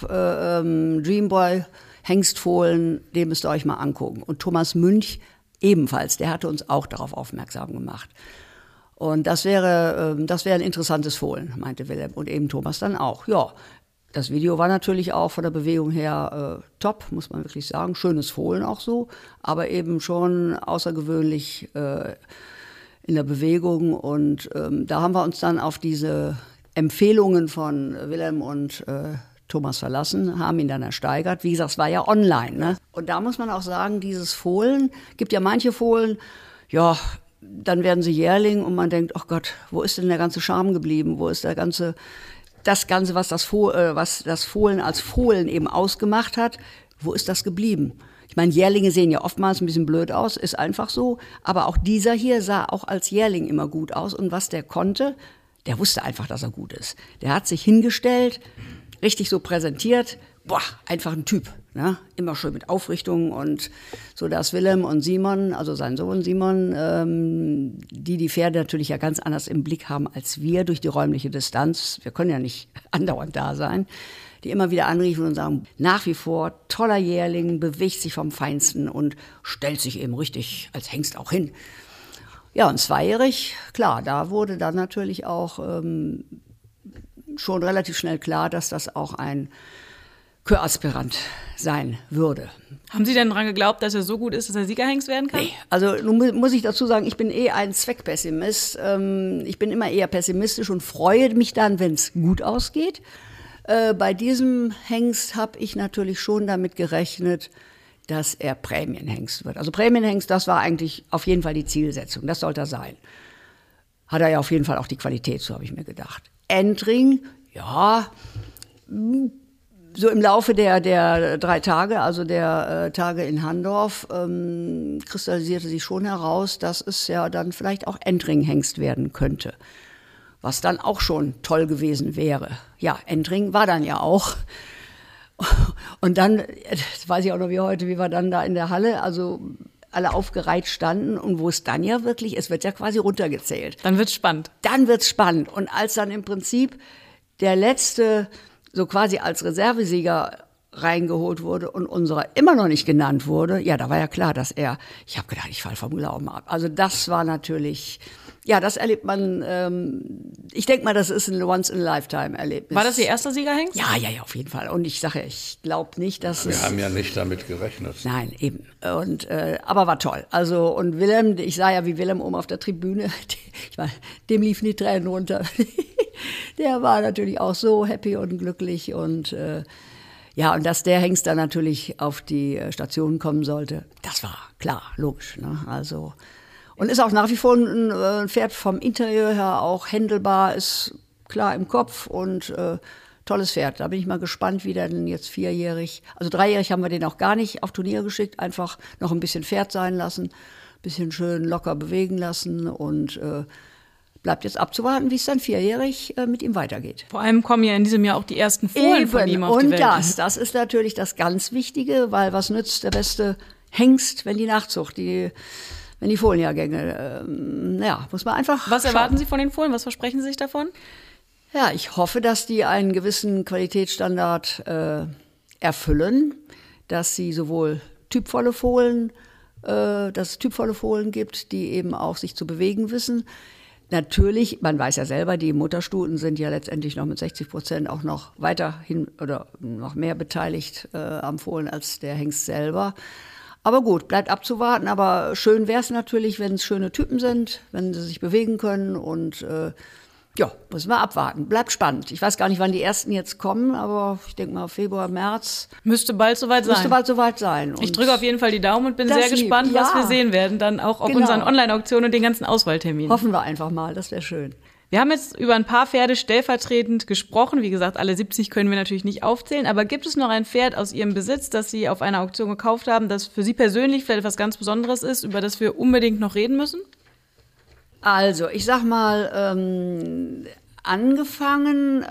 Dreamboy Hengstfohlen, den müsst ihr euch mal angucken. Und Thomas Münch ebenfalls, der hatte uns auch darauf aufmerksam gemacht. Und das wäre ein interessantes Fohlen, meinte Wilhelm. Und eben Thomas dann auch. Ja, das Video war natürlich auch von der Bewegung her top, muss man wirklich sagen. Schönes Fohlen auch so, aber eben schon außergewöhnlich in der Bewegung. Und da haben wir uns dann auf diese Empfehlungen von Wilhelm und Thomas verlassen, haben ihn dann ersteigert. Wie gesagt, es war ja online, ne? Und da muss man auch sagen, dieses Fohlen, gibt ja manche Fohlen, ja, dann werden sie Jährling und man denkt, oh Gott, wo ist denn der ganze Charme geblieben? Wo ist das Ganze, was das Fohlen als Fohlen eben ausgemacht hat, wo ist das geblieben? Ich meine, Jährlinge sehen ja oftmals ein bisschen blöd aus, ist einfach so. Aber auch dieser hier sah auch als Jährling immer gut aus. Und was der konnte, der wusste einfach, dass er gut ist. Der hat sich hingestellt, richtig so präsentiert, einfach ein Typ. Ne? Immer schön mit Aufrichtung und so, dass Wilhelm und Simon, also sein Sohn Simon, die Pferde natürlich ja ganz anders im Blick haben als wir durch die räumliche Distanz. Wir können ja nicht andauernd da sein. Die immer wieder anriefen und sagen, nach wie vor toller Jährling, bewegt sich vom Feinsten und stellt sich eben richtig als Hengst auch hin. Ja, und 2-jährig, klar, da wurde dann natürlich auch schon relativ schnell klar, dass das auch ein Köraspirant sein würde. Haben Sie denn daran geglaubt, dass er so gut ist, dass er Siegerhengst werden kann? Nee, also nun muss ich dazu sagen, ich bin ein Zweckpessimist. Ich bin immer eher pessimistisch und freue mich dann, wenn es gut ausgeht. Bei diesem Hengst habe ich natürlich schon damit gerechnet, dass er Prämienhengst wird. Also Prämienhengst, das war eigentlich auf jeden Fall die Zielsetzung, das sollte er sein. Hat er ja auf jeden Fall auch die Qualität, so habe ich mir gedacht. Endring, ja, so im Laufe der 3 Tage, also der Tage in Handorf, kristallisierte sich schon heraus, dass es ja dann vielleicht auch Endring-Hengst werden könnte. Was dann auch schon toll gewesen wäre. Ja, Endring war dann ja auch. Und dann, das weiß ich auch noch wie heute, wie wir dann da in der Halle, also alle aufgereiht standen und wo es dann ja wirklich, es wird ja quasi runtergezählt. Dann wird's spannend. Dann wird's spannend. Und als dann im Prinzip der letzte so quasi als Reservesieger reingeholt wurde und unserer immer noch nicht genannt wurde, ja, da war ja klar, dass ich habe gedacht, ich falle vom Glauben ab. Also das war natürlich, ja, das erlebt man, ich denke mal, das ist ein Once-in-a-Lifetime-Erlebnis. War das Ihr erster Siegerhengst? Ja, auf jeden Fall. Und ich sage ja, ich glaube nicht, dass Wir haben ja nicht damit gerechnet. Nein, eben. Und, aber war toll. Also, und Wilhelm, ich sah ja, wie Wilhelm oben auf der Tribüne, dem liefen die Tränen runter. Der war natürlich auch so happy und glücklich und ja, und dass der Hengst dann natürlich auf die Station kommen sollte, das war klar, logisch. Ne? Also, und ist auch nach wie vor ein Pferd vom Interieur her auch händelbar, ist klar im Kopf und tolles Pferd. Da bin ich mal gespannt, wie der denn jetzt 4-jährig, also 3-jährig haben wir den auch gar nicht auf Turnier geschickt, einfach noch ein bisschen Pferd sein lassen, ein bisschen schön locker bewegen lassen und bleibt jetzt abzuwarten, wie es dann 4-jährig mit ihm weitergeht. Vor allem kommen ja in diesem Jahr auch die ersten Fohlen von ihm auf die Welt. Und das ist natürlich das ganz Wichtige, weil was nützt der beste Hengst, wenn die Nachzucht, wenn die Fohlenjahrgänge, muss man einfach Was schauen. erwarten Sie von den Fohlen? Was versprechen Sie sich davon? Ja, ich hoffe, dass die einen gewissen Qualitätsstandard erfüllen, dass sie sowohl typvolle Fohlen, dass es typvolle Fohlen gibt, die eben auch sich zu bewegen wissen. Natürlich, man weiß ja selber, die Mutterstuten sind ja letztendlich noch mit 60% auch noch weiterhin oder noch mehr beteiligt am Fohlen als der Hengst selber. Aber gut, bleibt abzuwarten. Aber schön wäre es natürlich, wenn es schöne Typen sind, wenn sie sich bewegen können und müssen wir abwarten. Bleibt spannend. Ich weiß gar nicht, wann die ersten jetzt kommen, aber ich denke mal Februar, März. Müsste bald soweit sein. Ich drücke auf jeden Fall die Daumen und bin sehr gespannt, was wir sehen werden, dann auch auf unseren Online-Auktionen und den ganzen Auswahlterminen. Hoffen wir einfach mal, das wäre schön. Wir haben jetzt über ein paar Pferde stellvertretend gesprochen. Wie gesagt, alle 70 können wir natürlich nicht aufzählen. Aber gibt es noch ein Pferd aus Ihrem Besitz, das Sie auf einer Auktion gekauft haben, das für Sie persönlich vielleicht etwas ganz Besonderes ist, über das wir unbedingt noch reden müssen? Also, ich sag mal, angefangen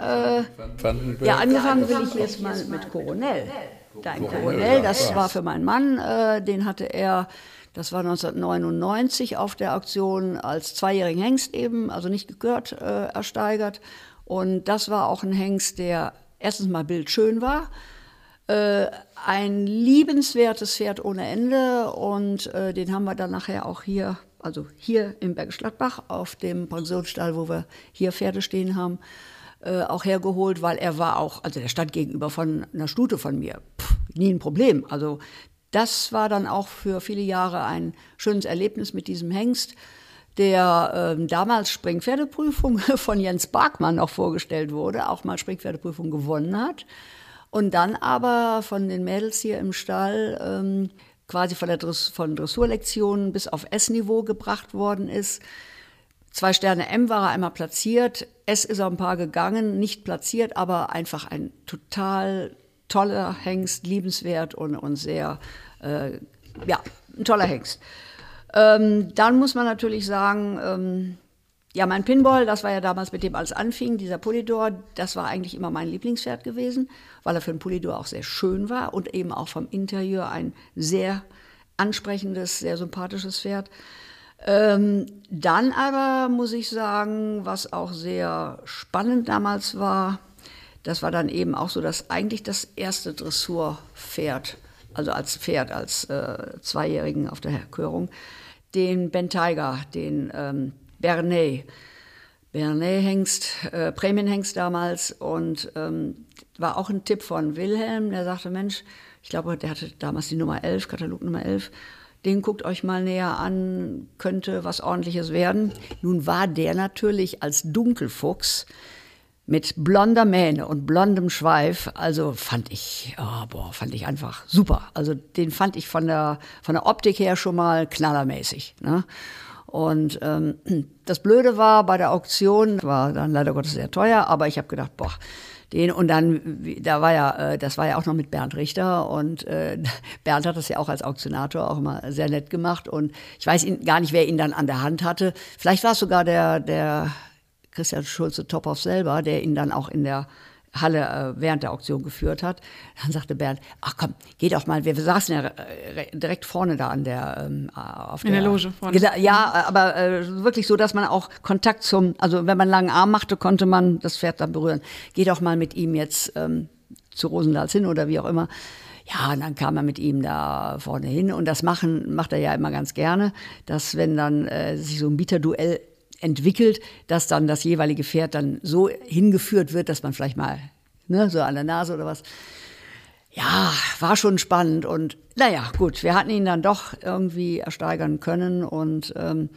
will ich jetzt mal mit Coronel. Dein Coronel, das war für meinen Mann, den hatte er, das war 1999 auf der Auktion als 2-jährigen Hengst eben, also nicht gekürt, ersteigert. Und das war auch ein Hengst, der erstens mal bildschön war, ein liebenswertes Pferd ohne Ende und den haben wir dann nachher auch hier im Bergisch Gladbach auf dem Pensionsstall, wo wir hier Pferde stehen haben, auch hergeholt, weil er war auch, also der stand gegenüber von einer Stute von mir, nie ein Problem. Also das war dann auch für viele Jahre ein schönes Erlebnis mit diesem Hengst, der damals Springpferdeprüfung von Jens Barkmann noch vorgestellt wurde, auch mal Springpferdeprüfung gewonnen hat und dann aber von den Mädels hier im Stall quasi von Dressurlektionen bis auf S-Niveau gebracht worden ist. 2 Sterne M war er einmal platziert, S ist er ein paar gegangen, nicht platziert, aber einfach ein total toller Hengst, liebenswert und sehr, ein toller Hengst. Dann muss man natürlich sagen, mein Pinball, das war ja damals, mit dem alles anfing, dieser Polydor, das war eigentlich immer mein Lieblingspferd gewesen, weil er für einen Polydor auch sehr schön war und eben auch vom Interieur ein sehr ansprechendes, sehr sympathisches Pferd. Dann aber muss ich sagen, was auch sehr spannend damals war, das war dann eben auch so, dass eigentlich das erste Dressurpferd, also als 2-Jährigen auf der Körung, den Ben Tiger, den Bernay-Hengst, Prämienhengst damals und war auch ein Tipp von Wilhelm, der sagte, Mensch, ich glaube, der hatte damals die Nummer 11, Katalog Nummer 11, den guckt euch mal näher an, könnte was Ordentliches werden. Nun war der natürlich als Dunkelfuchs mit blonder Mähne und blondem Schweif, also fand ich einfach super. Also den fand ich von der Optik her schon mal knallermäßig, ne? Und das Blöde war, bei der Auktion, war dann leider Gottes sehr teuer, aber ich habe gedacht, und dann, das war ja auch noch mit Bernd Richter und Bernd hat das ja auch als Auktionator auch immer sehr nett gemacht und ich weiß gar nicht, wer ihn dann an der Hand hatte. Vielleicht war es sogar der Christian Schulze-Tophoff selber, der ihn dann auch in der Halle während der Auktion geführt hat. Dann sagte Bernd, ach komm, geh doch mal, wir saßen ja direkt vorne da in der Loge vorne. Ja, aber wirklich so, dass man auch Kontakt also wenn man einen langen Arm machte, konnte man das Pferd dann berühren. Geh doch mal mit ihm jetzt zu Rosendals hin oder wie auch immer. Ja, und dann kam er mit ihm da vorne hin und das macht er ja immer ganz gerne, dass wenn dann sich so ein Bieterduell entwickelt, dass dann das jeweilige Pferd dann so hingeführt wird, dass man vielleicht mal so an der Nase oder was. Ja, war schon spannend und naja, gut, wir hatten ihn dann doch irgendwie ersteigern können und dann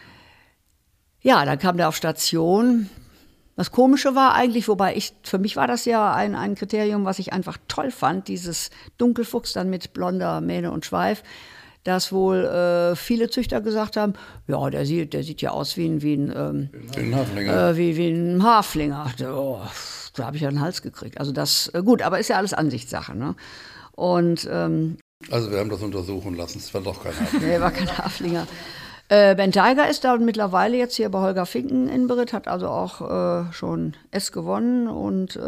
kam der auf Station. Das Komische war eigentlich, für mich war das ja ein Kriterium, was ich einfach toll fand, dieses Dunkelfuchs dann mit blonder Mähne und Schweif. dass wohl viele Züchter gesagt haben, ja, der sieht ja aus wie ein Haflinger. Wie ein Haflinger. Oh, da habe ich ja einen Hals gekriegt. Also das, gut, aber ist ja alles Ansichtssache. Ne? Und, also wir haben das untersuchen lassen, es war doch kein Haflinger. Nee, war kein Haflinger. Ben Tiger ist da mittlerweile jetzt hier bei Holger Finken in Beritt, hat also auch schon S gewonnen und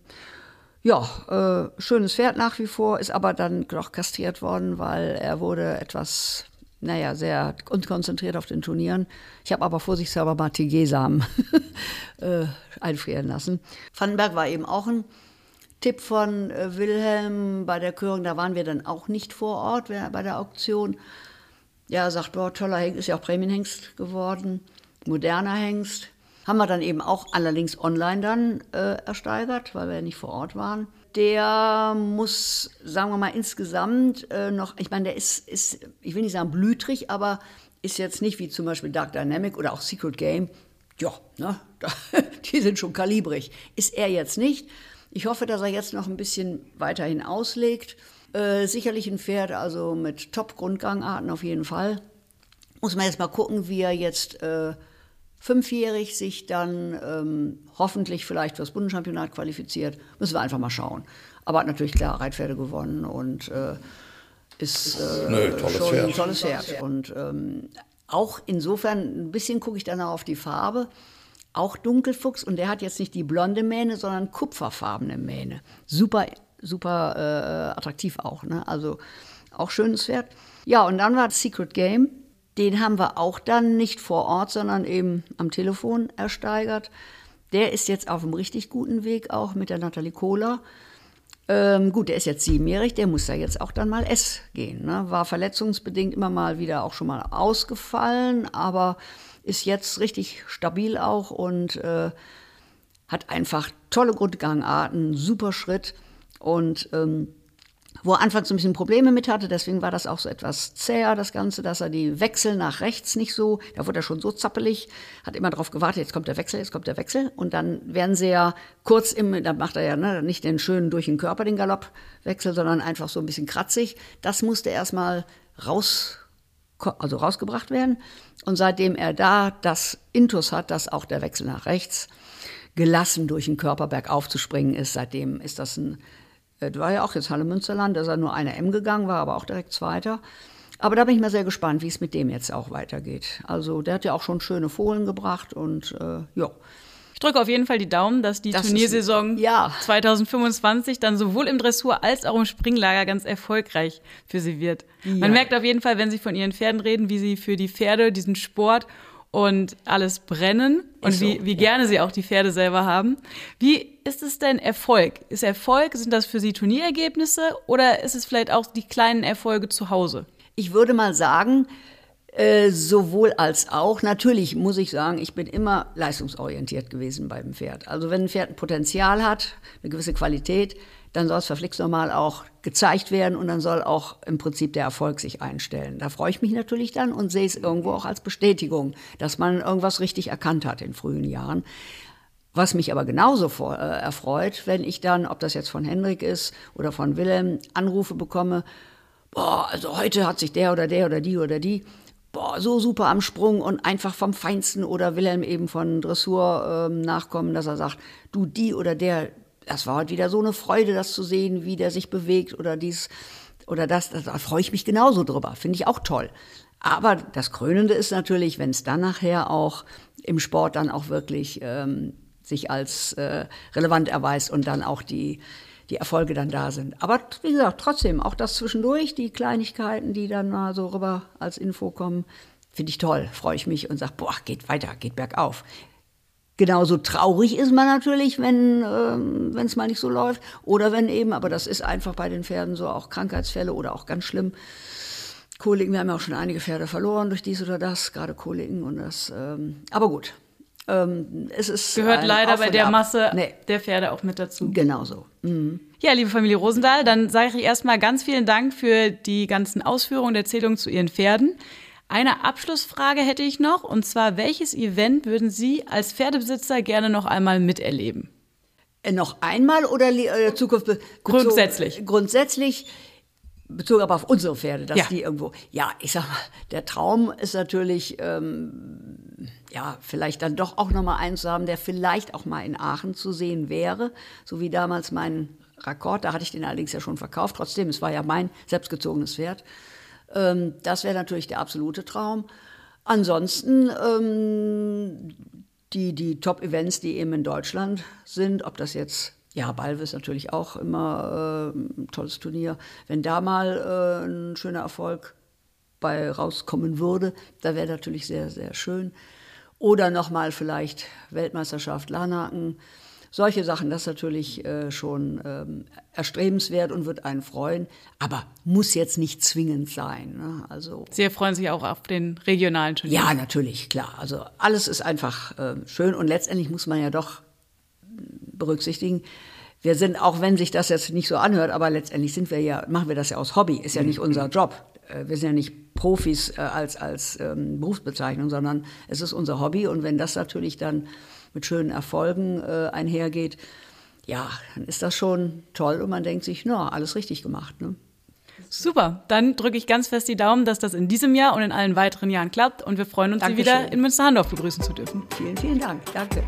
schönes Pferd nach wie vor, ist aber dann doch kastriert worden, weil er wurde etwas, sehr unkonzentriert auf den Turnieren. Ich habe aber vorsichtshalber mal TG-Samen einfrieren lassen. Vandenberg war eben auch ein Tipp von Wilhelm bei der Körung, da waren wir dann auch nicht vor Ort bei der Auktion. Ja, sagt, boah, toller Hengst, ist ja auch Prämienhengst geworden, moderner Hengst. Haben wir dann eben auch allerdings online dann ersteigert, weil wir ja nicht vor Ort waren. Der muss, sagen wir mal, insgesamt noch, ich meine, der ist, ich will nicht sagen blütrig, aber ist jetzt nicht wie zum Beispiel Dark Dynamic oder auch Secret Game. Ja, ne, die sind schon kalibrig. Ist er jetzt nicht. Ich hoffe, dass er jetzt noch ein bisschen weiterhin auslegt. Sicherlich ein Pferd, also mit Top-Grundgangarten auf jeden Fall. Muss man jetzt mal gucken, wie er jetzt 5-jährig sich dann hoffentlich vielleicht fürs Bundeschampionat qualifiziert. Müssen wir einfach mal schauen. Aber hat natürlich klar Reitpferde gewonnen und ist schon ein tolles Pferd. Und auch insofern, ein bisschen gucke ich dann auch auf die Farbe. Auch Dunkelfuchs und der hat jetzt nicht die blonde Mähne, sondern kupferfarbene Mähne. Super attraktiv auch, ne? Also auch schönes Pferd. Ja, und dann war Secret Game. Den haben wir auch dann nicht vor Ort, sondern eben am Telefon ersteigert. Der ist jetzt auf einem richtig guten Weg, auch mit der Nathalie Kohler. Gut, der ist jetzt 7-jährig, der muss ja jetzt auch dann mal S gehen. Ne? War verletzungsbedingt immer mal wieder auch schon mal ausgefallen, aber ist jetzt richtig stabil auch und hat einfach tolle Grundgangarten, super Schritt. Und wo er anfangs so ein bisschen Probleme mit hatte, deswegen war das auch so etwas zäher, das Ganze, dass er die Wechsel nach rechts nicht so, da wurde er schon so zappelig, hat immer darauf gewartet, jetzt kommt der Wechsel. Und dann werden sie ja kurz dann macht er ja nicht den schönen durch den Körper, den Galoppwechsel, sondern einfach so ein bisschen kratzig. Das musste erstmal rausgebracht werden. Und seitdem er da das Intus hat, dass auch der Wechsel nach rechts gelassen durch den Körper bergauf zu springen ist, seitdem ist das war ja auch jetzt Halle Münsterland, da ist er nur eine M gegangen, war aber auch direkt Zweiter. Aber da bin ich mal sehr gespannt, wie es mit dem jetzt auch weitergeht. Also der hat ja auch schon schöne Fohlen gebracht und ja. Ich drücke auf jeden Fall die Daumen, dass die Turniersaison 2025 dann sowohl im Dressur als auch im Springlager ganz erfolgreich für sie wird. Ja. Man merkt auf jeden Fall, wenn sie von ihren Pferden reden, wie sie für die Pferde, diesen Sport und alles brennen und wie gerne sie auch die Pferde selber haben. Wie ist es denn Erfolg? Sind das für Sie Turnierergebnisse oder ist es vielleicht auch die kleinen Erfolge zu Hause? Ich würde mal sagen, sowohl als auch. Natürlich muss ich sagen, ich bin immer leistungsorientiert gewesen beim Pferd. Also wenn ein Pferd ein Potenzial hat, eine gewisse Qualität, dann soll es verflixt normal auch gezeigt werden und dann soll auch im Prinzip der Erfolg sich einstellen. Da freue ich mich natürlich dann und sehe es irgendwo auch als Bestätigung, dass man irgendwas richtig erkannt hat in frühen Jahren. Was mich aber genauso erfreut, wenn ich dann, ob das jetzt von Hendrik ist oder von Wilhelm, Anrufe bekomme, also heute hat sich der oder die, so super am Sprung und einfach vom Feinsten oder Wilhelm eben von Dressur nachkommen, dass er sagt, du, die oder der, das war heute wieder so eine Freude, das zu sehen, wie der sich bewegt oder dies oder das. Da freue ich mich genauso drüber. Finde ich auch toll. Aber das Krönende ist natürlich, wenn es dann nachher auch im Sport dann auch wirklich sich als relevant erweist und dann auch die Erfolge dann da sind. Aber wie gesagt, trotzdem, auch das zwischendurch, die Kleinigkeiten, die dann mal so rüber als Info kommen, finde ich toll. Freue ich mich und sage, geht weiter, geht bergauf. Genauso traurig ist man natürlich, wenn es mal nicht so läuft. Oder wenn eben, aber das ist einfach bei den Pferden so, auch Krankheitsfälle oder auch ganz schlimm. Koliken, wir haben ja auch schon einige Pferde verloren durch dies oder das, gerade Koliken und das. Aber gut, es ist gehört leider bei der Masse der Pferde auch mit dazu. Genau so. Mhm. Ja, liebe Familie Rosendahl, dann sage ich erstmal ganz vielen Dank für die ganzen Ausführungen und Erzählungen zu Ihren Pferden. Eine Abschlussfrage hätte ich noch, und zwar, welches Event würden Sie als Pferdebesitzer gerne noch einmal miterleben? Noch einmal oder Zukunft? Grundsätzlich. Grundsätzlich bezogen aber auf unsere Pferde, dass die irgendwo, ich sag mal, der Traum ist natürlich, vielleicht dann doch auch nochmal einen zu haben, der vielleicht auch mal in Aachen zu sehen wäre, so wie damals mein Rakord, da hatte ich den allerdings ja schon verkauft, trotzdem, es war ja mein selbstgezogenes Pferd. Das wäre natürlich der absolute Traum. Ansonsten die Top-Events, die eben in Deutschland sind, ob das jetzt, Balve ist natürlich auch immer ein tolles Turnier. Wenn da mal ein schöner Erfolg bei rauskommen würde, da wäre natürlich sehr, sehr schön. Oder nochmal vielleicht Weltmeisterschaft Larnaken. Solche Sachen, das ist natürlich schon erstrebenswert und wird einen freuen, aber muss jetzt nicht zwingend sein. Ne? Also, Sie freuen sich auch auf den regionalen Turnier? Ja, natürlich, klar. Also alles ist einfach schön und letztendlich muss man ja doch berücksichtigen, wir sind, auch wenn sich das jetzt nicht so anhört, aber letztendlich machen wir das ja aus Hobby, ist ja nicht unser Job. Wir sind ja nicht Profis als Berufsbezeichnung, sondern es ist unser Hobby und wenn das natürlich dann mit schönen Erfolgen einhergeht, dann ist das schon toll und man denkt sich, alles richtig gemacht. Ne? Super, dann drücke ich ganz fest die Daumen, dass das in diesem Jahr und in allen weiteren Jahren klappt und wir freuen uns, Sie wieder in Münster-Handorf begrüßen zu dürfen. Vielen, vielen Dank. Danke.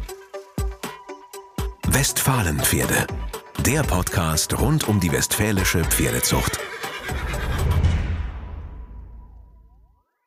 Westfalenpferde, der Podcast rund um die westfälische Pferdezucht.